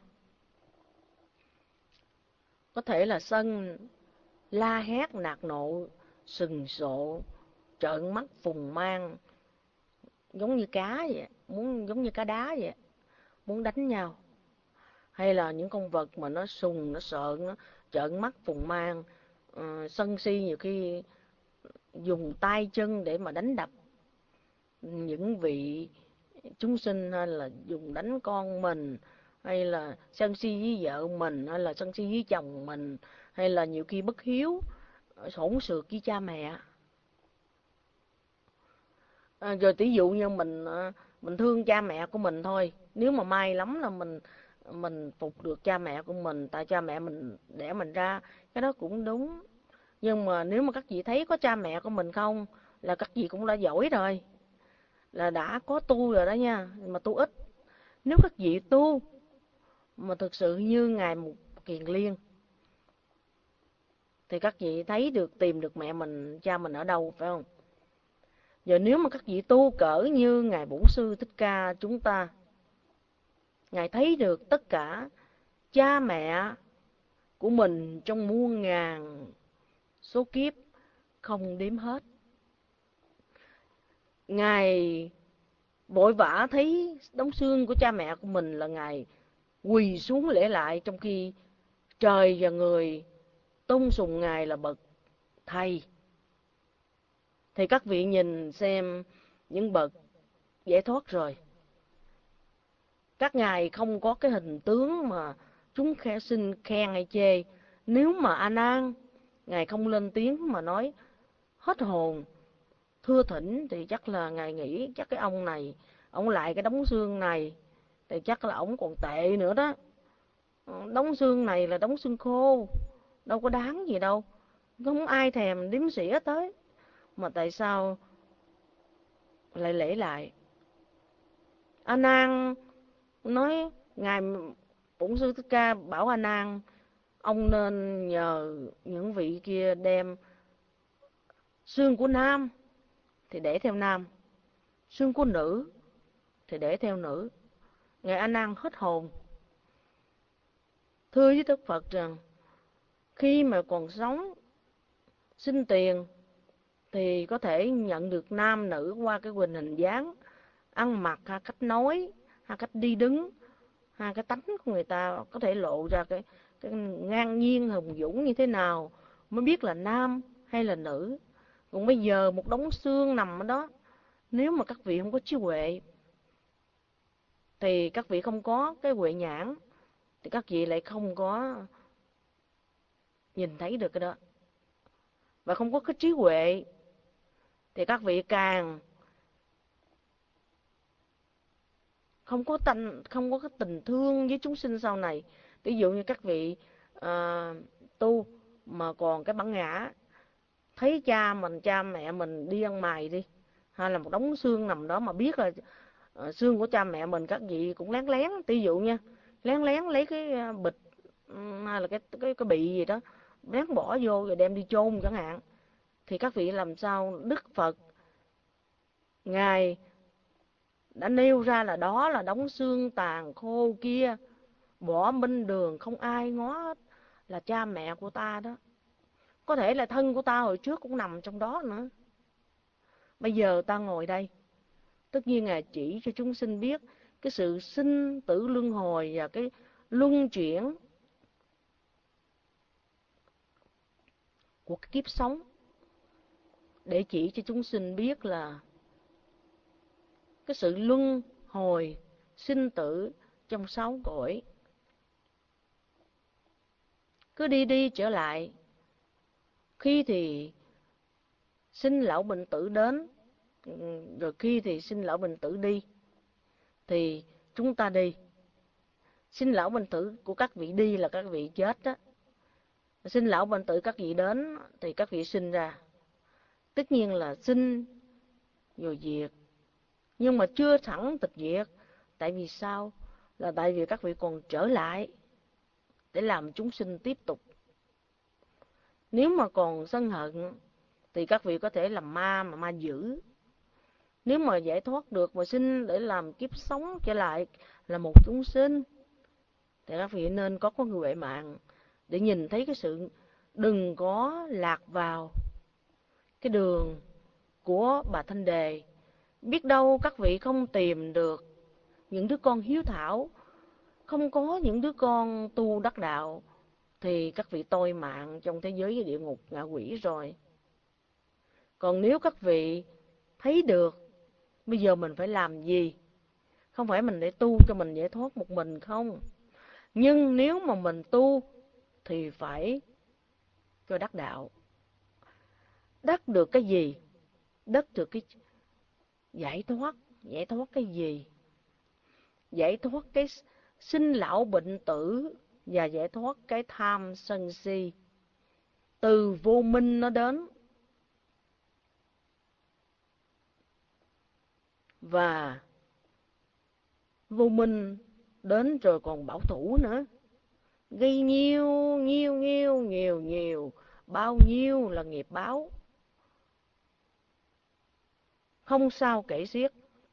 Speaker 2: Có thể là sân, la hét, nạt nộ, sừng sộ, trợn mắt, phùng mang, giống như cá vậy, muốn giống như cá đá vậy, muốn đánh nhau. Hay là những con vật mà nó sùng, nó sợ, nó trợn mắt, phùng mang, uh, sân si nhiều khi dùng tay chân để mà đánh đập những vị chúng sinh, hay là dùng đánh con mình, hay là sân si với vợ mình, hay là sân si với chồng mình, hay là nhiều khi bất hiếu, hỗn xược với cha mẹ. À, rồi tỷ dụ như mình mình thương cha mẹ của mình thôi, nếu mà may lắm là mình mình phục được cha mẹ của mình, tại cha mẹ mình đẻ mình ra, cái đó cũng đúng. Nhưng mà nếu mà các vị thấy có cha mẹ của mình không là các vị cũng đã giỏi rồi, là đã có tu rồi đó nha, mà tu ít. Nếu các vị tu mà thực sự như Ngài Mục Kiền Liên thì các vị thấy được, tìm được mẹ mình, cha mình ở đâu, phải không? Giờ nếu mà các vị tu cỡ như Ngài Bổn Sư Thích Ca chúng ta, Ngài thấy được tất cả cha mẹ của mình trong muôn ngàn số kiếp không đếm hết. Ngài vội vã thấy đống xương của cha mẹ của mình là Ngài quỳ xuống lễ lại, trong khi trời và người tôn sùng Ngài là bậc thầy. Thì các vị nhìn xem những bậc giải thoát rồi, các ngài không có cái hình tướng mà chúng khe xin khen hay chê. Nếu mà A Nan ngài không lên tiếng mà nói hết hồn thưa thỉnh thì chắc là ngài nghĩ chắc cái ông này, ông lại cái đống xương này thì chắc là ông còn tệ nữa đó. Đống xương này là đống xương khô, đâu có đáng gì đâu, không ai thèm đếm xỉa tới. Mà tại sao lại lễ lại? A Nan nói, ngài Bổn Sư Thích Ca bảo A Nan ông nên nhờ những vị kia đem xương của nam thì để theo nam, xương của nữ thì để theo nữ. Ngài A Nan hết hồn, thưa với Đức Phật rằng khi mà còn sống xin tiền thì có thể nhận được nam nữ qua cái hình hình dáng, ăn mặc hay cách nói hay cách đi đứng hay cái tánh của người ta, có thể lộ ra cái, cái ngang nhiên hùng dũng như thế nào mới biết là nam hay là nữ. Còn bây giờ một đống xương nằm ở đó, nếu mà các vị không có trí huệ thì các vị không có cái huệ nhãn thì các vị lại không có nhìn thấy được cái đó. Và không có cái trí huệ thì các vị càng không có tình, không có cái tình thương với chúng sinh sau này. Ví dụ như các vị uh, tu mà còn cái bản ngã, thấy cha mình, cha mẹ mình đi ăn mày đi, hay là một đống xương nằm đó mà biết là uh, xương của cha mẹ mình, các vị cũng lén lén, ví dụ nha, lén lén lấy cái bịch hay là cái cái cái bị gì đó lén bỏ vô rồi đem đi chôn chẳng hạn. Thì các vị làm sao? Đức Phật ngài đã nêu ra là đó là đống xương tàn khô kia, bỏ bên đường không ai ngó hết, là cha mẹ của ta đó. Có thể là thân của ta hồi trước cũng nằm trong đó nữa. Bây giờ ta ngồi đây, tất nhiên Ngài chỉ cho chúng sinh biết cái sự sinh tử luân hồi và cái luân chuyển của cái kiếp sống, để chỉ cho chúng sinh biết là cái sự luân hồi sinh tử trong sáu cõi. Cứ đi đi trở lại, khi thì sinh lão bệnh tử đến, rồi khi thì sinh lão bệnh tử đi, thì chúng ta đi. Sinh lão bệnh tử của các vị đi là các vị chết đó. Sinh lão bệnh tử các vị đến thì các vị sinh ra. Tất nhiên là sinh rồi diệt, nhưng mà chưa thẳng tịch diệt. Tại vì sao? Là tại vì các vị còn trở lại để làm chúng sinh tiếp tục. Nếu mà còn sân hận thì các vị có thể làm ma, mà ma dữ. Nếu mà giải thoát được mà sinh để làm kiếp sống trở lại là một chúng sinh thì các vị nên có con người huệ mạng để nhìn thấy cái sự đừng có lạc vào cái đường của bà Thanh Đề. Biết đâu các vị không tìm được những đứa con hiếu thảo, không có những đứa con tu đắc đạo, thì các vị tôi mạng trong thế giới địa ngục ngạ quỷ rồi. Còn nếu các vị thấy được bây giờ mình phải làm gì, không phải mình để tu cho mình giải thoát một mình không, nhưng nếu mà mình tu thì phải cho đắc đạo. Đắc được cái gì? Đắc được cái giải thoát. Giải thoát cái gì? Giải thoát cái sinh lão bệnh tử và giải thoát cái tham sân si từ vô minh nó đến. Và vô minh đến rồi còn bảo thủ nữa, gây nhiêu nhiêu nhiêu nhiều nhiều, bao nhiêu là nghiệp báo, không sao kể xiết.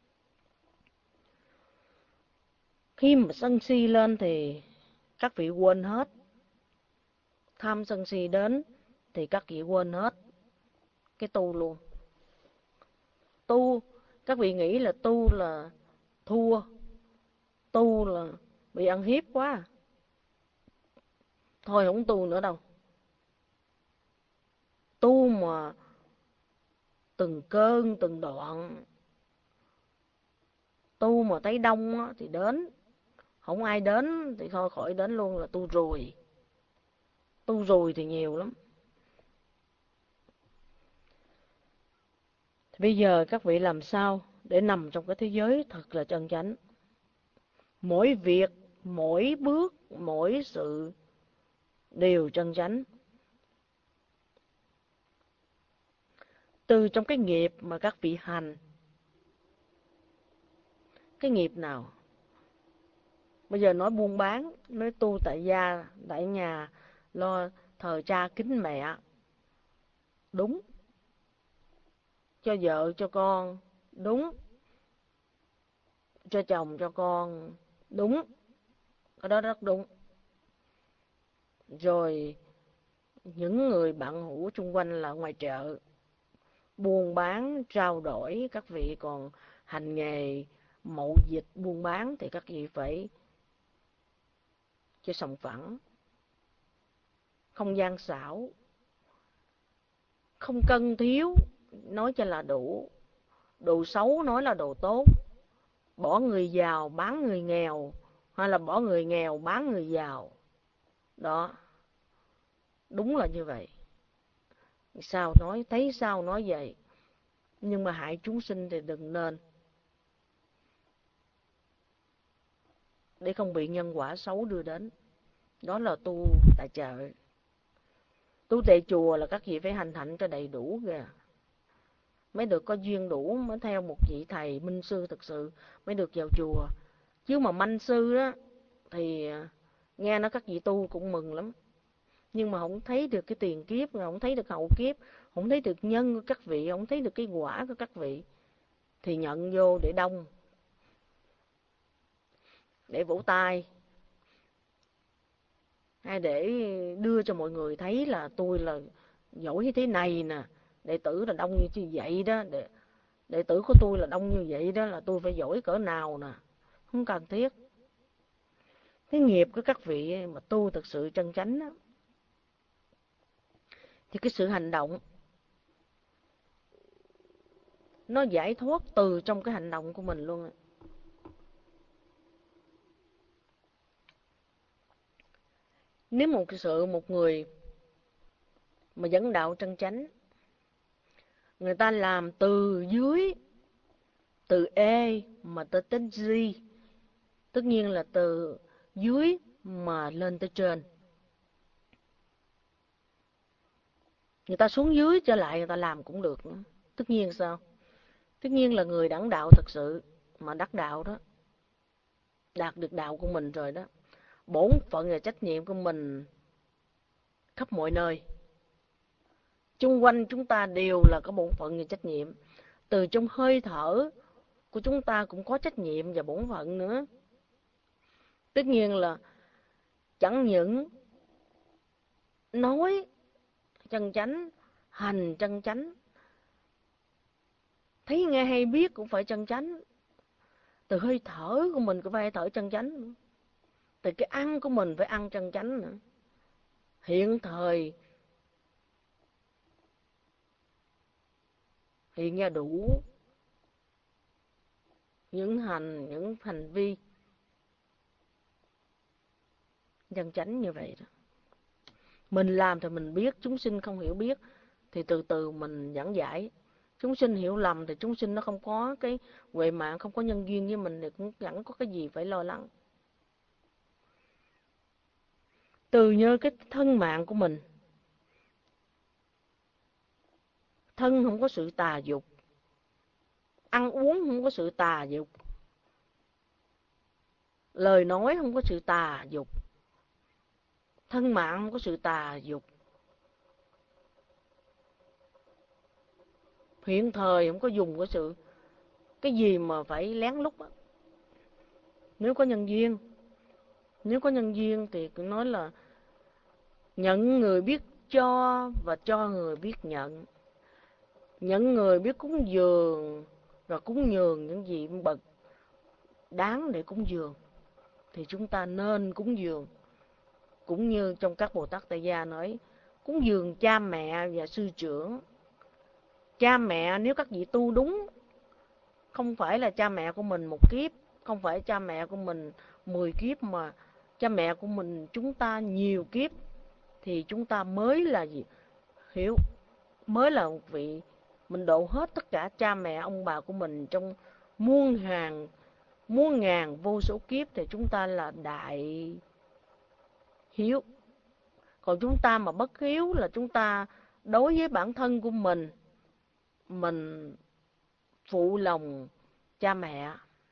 Speaker 2: Khi mà sân si lên thì các vị quên hết, tham sân si đến thì các vị quên hết cái tu luôn. Tu, các vị nghĩ là tu là thua, tu là bị ăn hiếp quá, thôi không tu nữa đâu. Tu mà từng cơn từng đoạn, tu mà thấy đông thì đến, không ai đến thì thôi khỏi đến luôn, là tu rồi. Tu rồi thì nhiều lắm. Thì bây giờ các vị làm sao để nằm trong cái thế giới thật là chân chánh. Mỗi việc, mỗi bước, mỗi sự đều chân chánh. Từ trong cái nghiệp mà các vị hành, cái nghiệp nào? Bây giờ nói buôn bán, nói tu tại gia, tại nhà, lo thờ cha kính mẹ, đúng. Cho vợ, cho con, đúng. Cho chồng, cho con, đúng. Cái đó rất đúng. Rồi những người bạn hữu xung quanh là ngoài chợ, buôn bán, trao đổi, các vị còn hành nghề mậu dịch buôn bán thì các vị phải cho sòng phẳng, không gian xảo, không cân thiếu, nói cho là đủ. Đồ xấu nói là đồ tốt, bỏ người giàu bán người nghèo, hay là bỏ người nghèo bán người giàu. Đó, đúng là như vậy. Sao nói, thấy sao nói vậy. Nhưng mà hại chúng sinh thì đừng nên, để không bị nhân quả xấu đưa đến. Đó là tu tại chợ. Tu tại chùa là các vị phải hành hạnh cho đầy đủ kìa, mới được có duyên đủ, mới theo một vị thầy minh sư thực sự mới được vào chùa. Chứ mà manh sư đó thì nghe nói các vị tu cũng mừng lắm, nhưng mà không thấy được cái tiền kiếp, không thấy được hậu kiếp, không thấy được nhân của các vị, không thấy được cái quả của các vị, thì nhận vô để đông, để vỗ tay, hay để đưa cho mọi người thấy là tôi là giỏi như thế này nè, đệ tử là đông như vậy đó, đệ, đệ tử của tôi là đông như vậy đó, là tôi phải giỏi cỡ nào nè. Không cần thiết. Cái nghiệp của các vị mà tu thực sự chân chánh đó, thì cái sự hành động nó giải thoát từ trong cái hành động của mình luôn. Nếu một sự một người mà dẫn đạo chân chánh, người ta làm từ dưới, từ E mà tới tới G, tất nhiên là từ dưới mà lên tới trên. Người ta xuống dưới trở lại người ta làm cũng được nữa. Tất nhiên sao? Tất nhiên là người đẳng đạo thật sự, mà đắc đạo đó, đạt được đạo của mình rồi đó, bổn phận và trách nhiệm của mình khắp mọi nơi. Chung quanh chúng ta đều là có bổn phận và trách nhiệm. Từ trong hơi thở của chúng ta cũng có trách nhiệm và bổn phận nữa. Tất nhiên là chẳng những nói chân chánh, hành chân chánh, thấy nghe hay biết cũng phải chân chánh. Từ hơi thở của mình cũng phải thở chân chánh nữa. Từ cái ăn của mình phải ăn chân chánh nữa. Hiện thời hiện ra đủ những hành, những hành vi chân chánh như vậy đó. Mình làm thì mình biết, chúng sinh không hiểu biết thì từ từ mình giảng giải. Chúng sinh hiểu lầm thì chúng sinh nó không có cái huệ mạng, không có nhân duyên với mình thì cũng chẳng có cái gì phải lo lắng. Từ nhớ cái thân mạng của mình, thân không có sự tà dục, ăn uống không có sự tà dục, lời nói không có sự tà dục, thân mạng không có sự tà dục, hiện thời không có dùng cái sự cái gì mà phải lén lút á. Nếu có nhân duyên, nếu có nhân duyên thì cứ nói là nhận người biết cho và cho người biết nhận. Nhận người biết cúng dường và cúng nhường những gì bậc đáng để cúng dường thì chúng ta nên cúng dường. Cũng như trong các Bồ Tát Tại Gia nói, cúng dường cha mẹ và sư trưởng. Cha mẹ nếu các vị tu đúng, không phải là cha mẹ của mình một kiếp, không phải cha mẹ của mình mười kiếp, mà cha mẹ của mình chúng ta nhiều kiếp, thì chúng ta mới là gì? Hiểu, mới là một vị mình độ hết tất cả cha mẹ ông bà của mình trong muôn hàng muôn ngàn vô số kiếp, thì chúng ta là đại hiếu. Còn chúng ta mà bất hiếu là chúng ta đối với bản thân của mình, mình phụ lòng cha mẹ,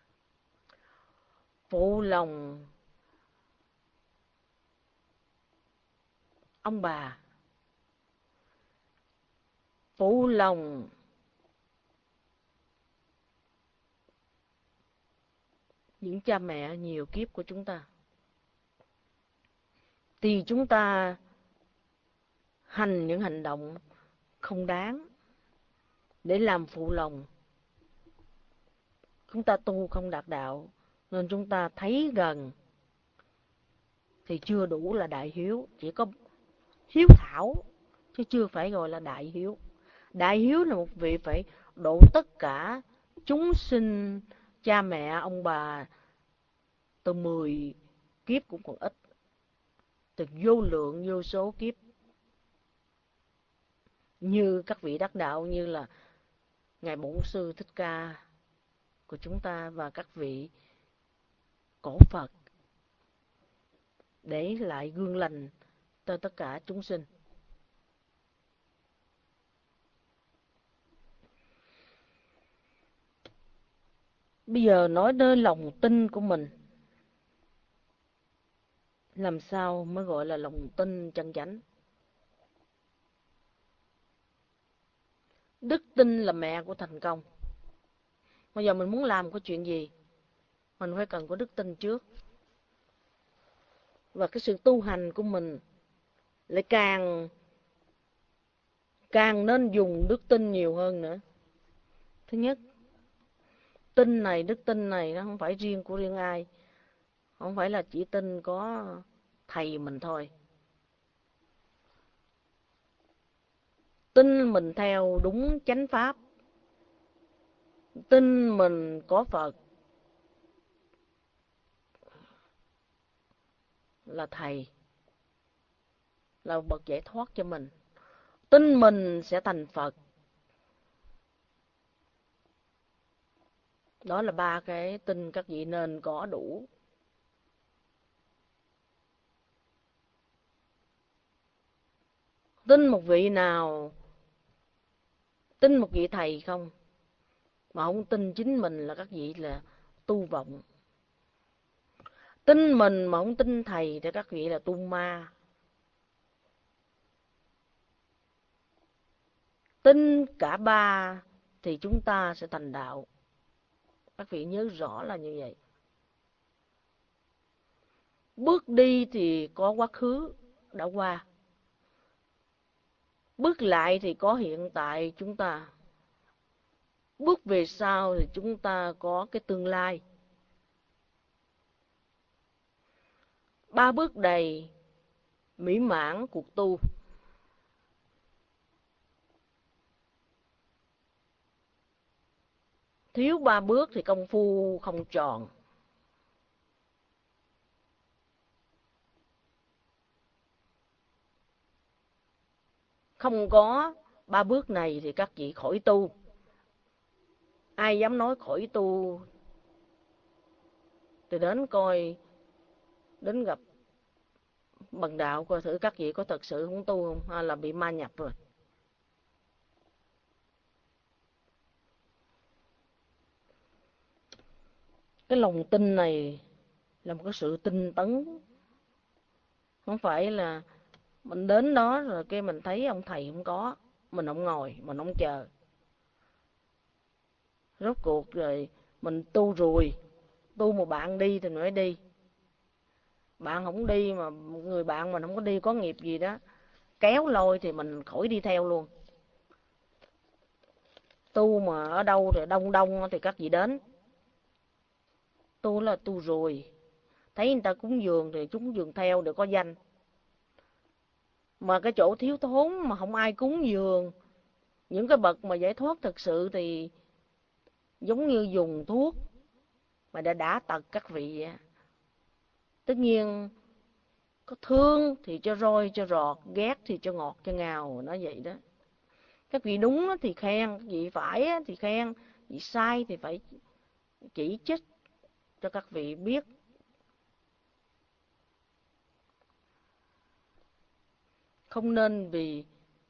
Speaker 2: phụ lòng ông bà, phụ lòng những cha mẹ nhiều kiếp của chúng ta, thì chúng ta hành những hành động không đáng để làm phụ lòng. Chúng ta tu không đạt đạo, nên chúng ta thấy gần thì chưa đủ là đại hiếu, chỉ có hiếu thảo chứ chưa phải gọi là đại hiếu. Đại hiếu là một vị phải độ tất cả chúng sinh, cha mẹ, ông bà, từ mười kiếp cũng còn ít, từ vô lượng vô số kiếp. Như các vị đắc đạo như là Ngài Bổn Sư Thích Ca của chúng ta và các vị cổ Phật, để lại gương lành cho tất cả chúng sinh. Bây giờ nói đến lòng tin của mình, làm sao mới gọi là lòng tin chân chánh? Đức tin là mẹ của thành công. Bây giờ mình muốn làm cái chuyện gì, mình phải cần có đức tin trước. Và cái sự tu hành của mình lại càng càng nên dùng đức tin nhiều hơn nữa. Thứ nhất, tin này, đức tin này nó không phải riêng của riêng ai, không phải là chỉ tin có thầy mình thôi. Tin mình theo đúng chánh pháp, tin mình có Phật là thầy, là bậc giải thoát cho mình. Tin mình sẽ thành Phật. Đó là ba cái tin các vị nên có đủ. Tin một vị nào, tin một vị thầy không, mà không tin chính mình là các vị là tu vọng. Tin mình mà không tin thầy thì các vị là tu ma. Tin cả ba thì chúng ta sẽ thành đạo. Các vị nhớ rõ là như vậy. Bước đi thì có quá khứ đã qua, bước lại thì có hiện tại chúng ta, bước về sau thì chúng ta có cái tương lai. Ba bước đầy mỹ mãn cuộc tu. Thiếu ba bước thì công phu không tròn. Không có ba bước này thì các vị khỏi tu. Ai dám nói khỏi tu thì đến coi, đến gặp bằng đạo coi thử các vị có thật sự không tu không, hay là bị ma nhập rồi. Cái lòng tin này là một cái sự tinh tấn, không phải là mình đến đó rồi cái mình thấy ông thầy không có, mình không ngồi, mình không chờ. Rốt cuộc rồi mình tu rồi, tu một bạn đi thì mình mới đi. Bạn không đi mà người bạn mình không có đi, có nghiệp gì đó kéo lôi thì mình khỏi đi theo luôn. Tu mà ở đâu rồi đông đông thì các vị đến. Tu là tu rồi, thấy người ta cúng dường thì chúng dường theo để có danh. Mà cái chỗ thiếu thốn mà không ai cúng dường, những cái bậc mà giải thoát thực sự thì giống như dùng thuốc mà đã đã tật các vị vậy. Tất nhiên có thương thì cho roi cho rọt, ghét thì cho ngọt cho ngào, nó vậy đó. Các vị đúng thì khen, các vị phải thì khen, vị sai thì phải chỉ trích cho các vị biết. Không nên vì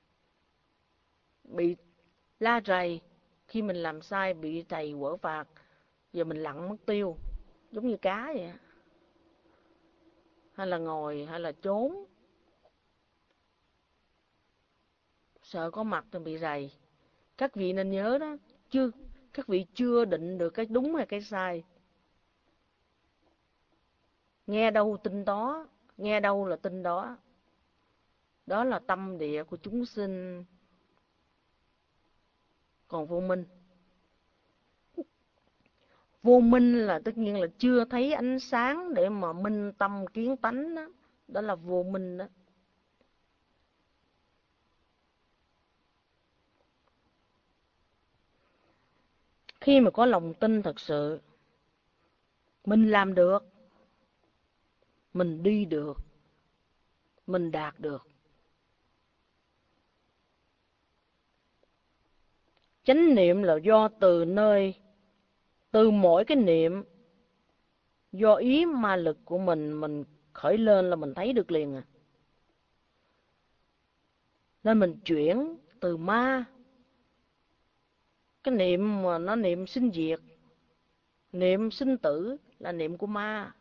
Speaker 2: bị la rầy khi mình làm sai, bị thầy quở phạt, giờ mình lặn mất tiêu, giống như cá vậy. Hay là ngồi, hay là trốn, sợ có mặt thì bị rầy. Các vị nên nhớ đó, chưa, các vị chưa định được cái đúng hay cái sai. Nghe đâu tin đó, nghe đâu là tin đó. Đó là tâm địa của chúng sinh còn vô minh. Vô minh là tất nhiên là chưa thấy ánh sáng để mà minh tâm kiến tánh đó. Đó là vô minh đó. Khi mà có lòng tin thật sự, mình làm được, mình đi được, mình đạt được. Chánh niệm là do từ nơi, từ mỗi cái niệm, do ý ma lực của mình, mình khởi lên là mình thấy được liền à. Nên mình chuyển từ ma, cái niệm mà nó niệm sinh diệt, niệm sinh tử là niệm của ma.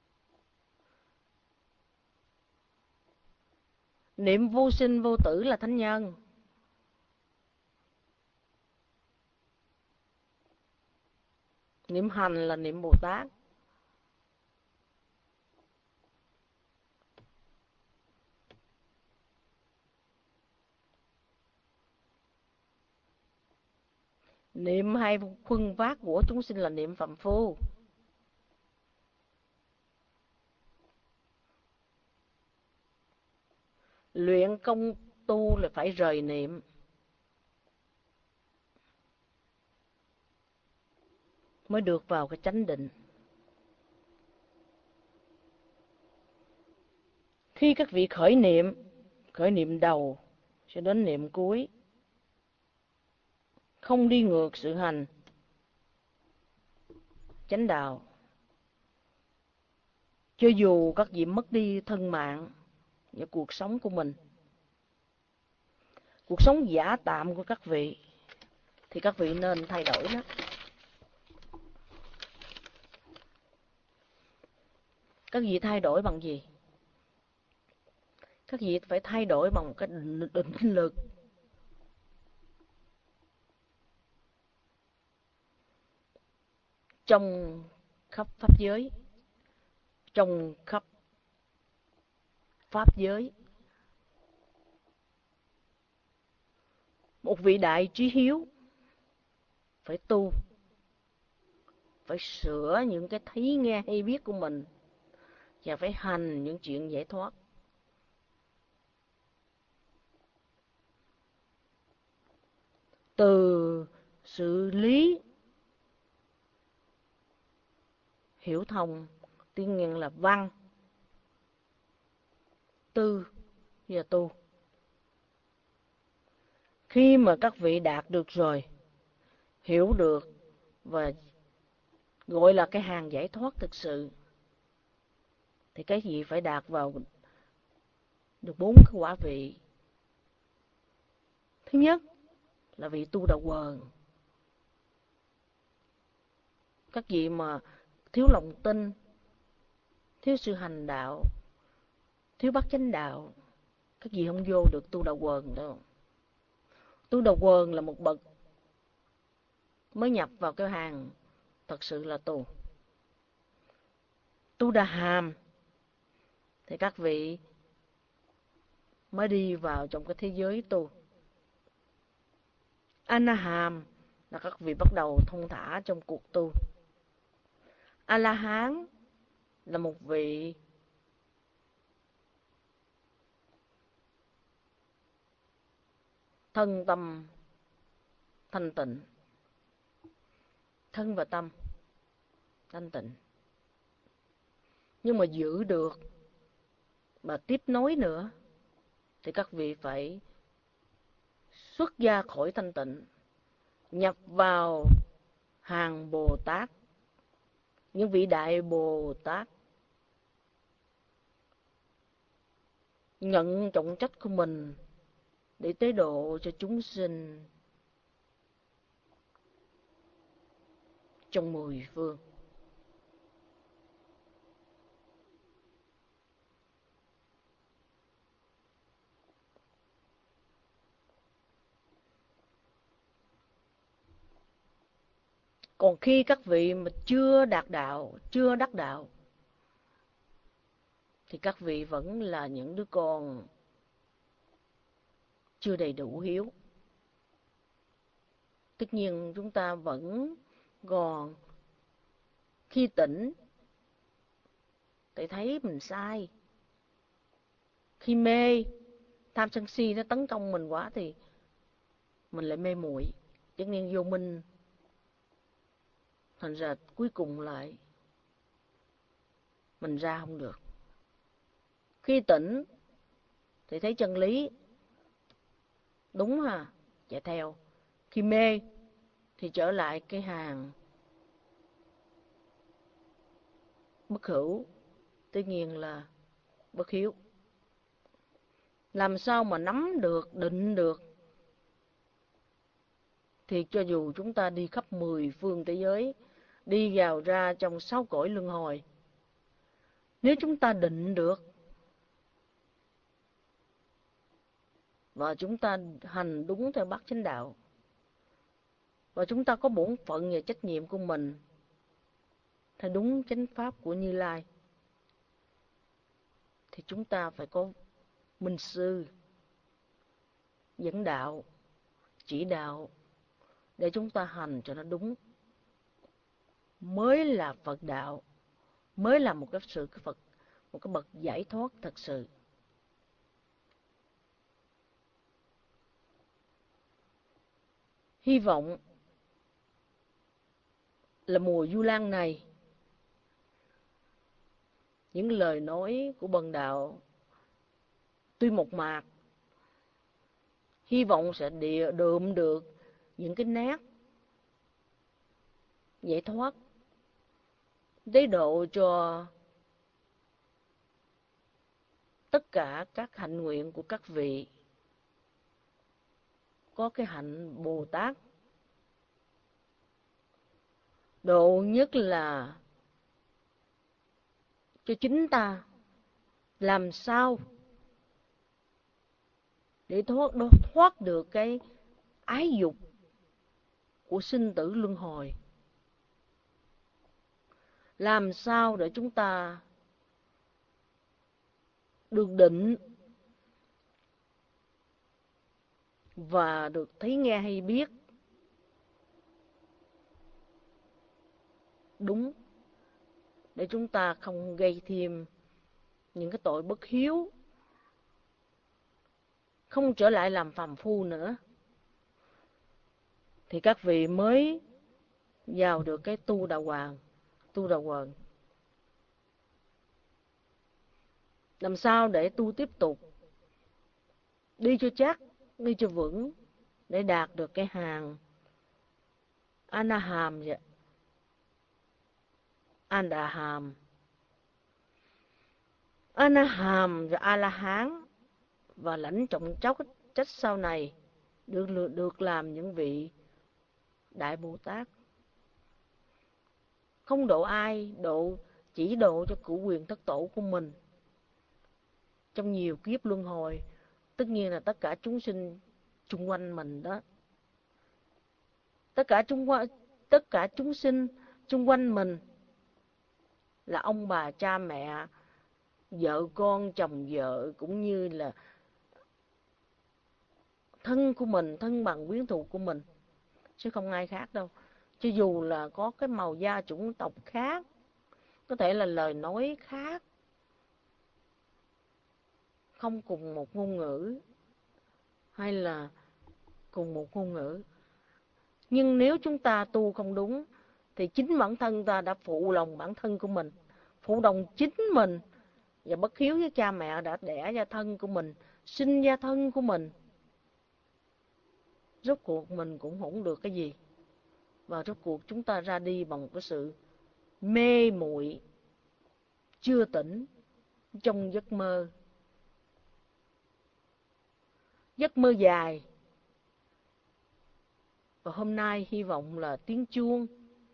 Speaker 2: Niệm vô sinh vô tử là thánh nhân. Niệm hành là niệm Bồ Tát. Niệm hai khuân vác của chúng sinh là niệm phàm phu. Luyện công tu là phải rời niệm. Mới được vào cái chánh định. Khi các vị khởi niệm, khởi niệm đầu cho đến niệm cuối, không đi ngược sự hành, chánh đạo. Cho dù các vị mất đi thân mạng và cuộc sống của mình, cuộc sống giả tạm của các vị, thì các vị nên thay đổi đó. Các vị thay đổi bằng gì? Các vị phải thay đổi bằng một cái định, định lực. Trong khắp pháp giới, trong khắp pháp giới, một vị đại trí hiếu phải tu, phải sửa những cái thấy nghe hay biết của mình và phải hành những chuyện giải thoát. Từ sự lý hiểu thông, tiếng Ngạn là văn, tư và tu. Khi mà các vị đạt được rồi, hiểu được và gọi là cái hàng giải thoát thực sự, thì cái gì phải đạt vào được bốn cái quả vị. Thứ nhất là vị tu đạo quần. Các vị mà thiếu lòng tin, thiếu sự hành đạo, thiếu bát chánh đạo, các vị không vô được tu đạo quần đâu. Tu đạo quần là một bậc mới nhập vào cái hàng thật sự là tu. Tu đà hàm thì các vị mới đi vào trong cái thế giới tu. A-na-hàm là các vị bắt đầu thông thả trong cuộc tu. A-la-hán là một vị thân tâm thanh tịnh, thân và tâm thanh tịnh, nhưng mà giữ được và tiếp nối nữa thì các vị phải xuất gia khỏi thanh tịnh, nhập vào hàng Bồ Tát, những vị đại Bồ Tát, nhận trọng trách của mình để tế độ cho chúng sinh trong mười phương. Còn khi các vị mà chưa đạt đạo, chưa đắc đạo, thì các vị vẫn là những đứa con chưa đầy đủ hiếu. Tất nhiên chúng ta vẫn còn khi tỉnh thì thấy mình sai. Khi mê, tham sân si nó tấn công mình quá thì mình lại mê muội, tất nhiên vô minh. Thành ra cuối cùng lại mình ra không được. Khi tỉnh thì thấy chân lý, đúng ha, chạy theo. Khi mê thì trở lại cái hàng bất hữu, tất nhiên là bất hiếu. Làm sao mà nắm được, định được thì cho dù chúng ta đi khắp mười phương thế giới, đi vào ra trong sáu cõi luân hồi, nếu chúng ta định được và chúng ta hành đúng theo bát chánh đạo, và chúng ta có bổn phận và trách nhiệm của mình theo đúng chánh pháp của Như Lai, thì chúng ta phải có minh sư dẫn đạo, chỉ đạo để chúng ta hành cho nó đúng, mới là Phật đạo, mới là một cái sự cái Phật, một cái bậc giải thoát thật sự. Hy vọng là mùa Du Lan này, những lời nói của Bần Đạo tuy mộc mạc, hy vọng sẽ địa đượm được những cái nét giải thoát, tế độ cho tất cả các hạnh nguyện của các vị có cái hạnh Bồ Tát. Độ nhất là cho chính ta, làm sao để thoát, thoát được cái ái dục của sinh tử luân hồi. Làm sao để chúng ta được định và được thấy nghe hay biết đúng, để chúng ta không gây thêm những cái tội bất hiếu, không trở lại làm phàm phu nữa, thì các vị mới vào được cái tu đà hoàng, tu đà quần. Làm sao để tu tiếp tục, đi cho chắc, đi cho vững, để đạt được cái hàng A-na-hàm vậy, A-đà-hàm, A-na-hàm và A-la-hán, và lãnh trọng trách trách sau này được được làm những vị Đại Bồ Tát. không độ ai, độ chỉ độ cho cửu quyền thất tổ của mình trong nhiều kiếp luân hồi, tất nhiên là tất cả chúng sinh chung quanh mình đó. Tất cả chung quanh, tất cả chúng sinh chung quanh mình là ông bà, cha mẹ, vợ con, chồng vợ, cũng như là thân của mình, thân bằng quyến thuộc của mình, chứ không ai khác đâu. Cho dù là có cái màu da chủng tộc khác, có thể là lời nói khác, không cùng một ngôn ngữ, hay là cùng một ngôn ngữ, nhưng nếu chúng ta tu không đúng thì chính bản thân ta đã phụ lòng bản thân của mình, phụ lòng chính mình, và bất hiếu với cha mẹ đã đẻ ra thân của mình, sinh ra thân của mình. Rốt cuộc mình cũng không được cái gì, và rốt cuộc chúng ta ra đi bằng cái sự mê muội, chưa tỉnh trong giấc mơ. Giấc mơ dài. Và hôm nay hy vọng là tiếng chuông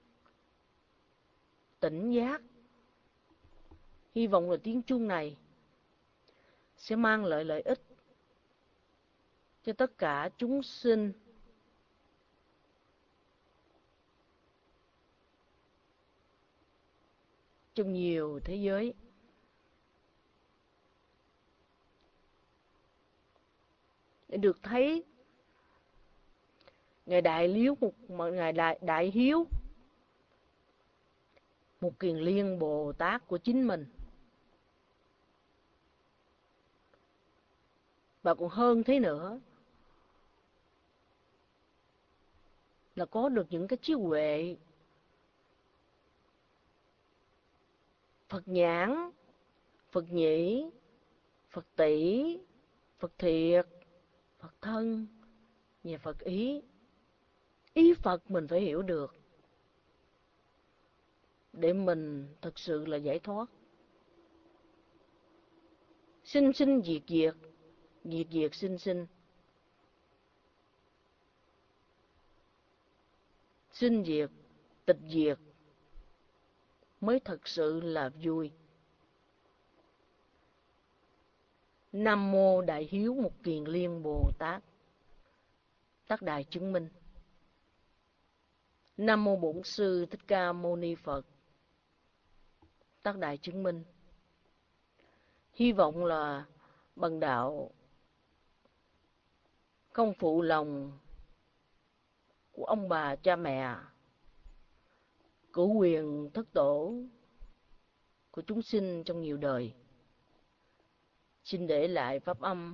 Speaker 2: tỉnh giác, hy vọng là tiếng chuông này sẽ mang lại lợi ích cho tất cả chúng sinh trong nhiều thế giới. Để được thấy Ngài Đại Liếu, một Ngài Đại, Đại Hiếu, một kiền liên Bồ Tát của chính mình. Và còn hơn thế nữa là có được những cái trí huệ Phật nhãn, Phật nhĩ, Phật tỷ, Phật thiệt, Phật thân và Phật ý. Ý Phật mình phải hiểu được để mình thực sự là giải thoát. Sinh sinh diệt diệt, diệt diệt sinh sinh. Sinh diệt, tịch diệt mới thật sự là vui. Nam mô Đại Hiếu Một Kiền Liên Bồ Tát, tác đại chứng minh. Nam mô Bổn Sư Thích Ca Mâu Ni Phật, tác đại chứng minh. Hy vọng là bằng đạo không phụ lòng của ông bà cha mẹ, cửu quyền thất tổ của chúng sinh trong nhiều đời, xin để lại pháp âm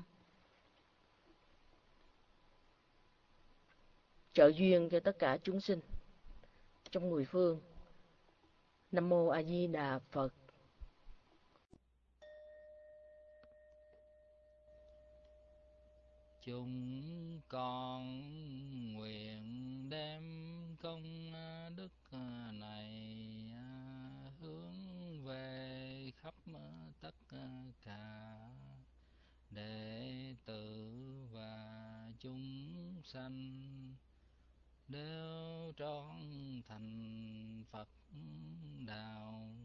Speaker 2: trợ duyên cho tất cả chúng sinh trong mười phương. Nam mô A Di Đà Phật.
Speaker 1: Chúng con nguyện đem công đức này hướng về khắp tất cả đệ tử và chúng sanh đều trọn thành Phật đạo.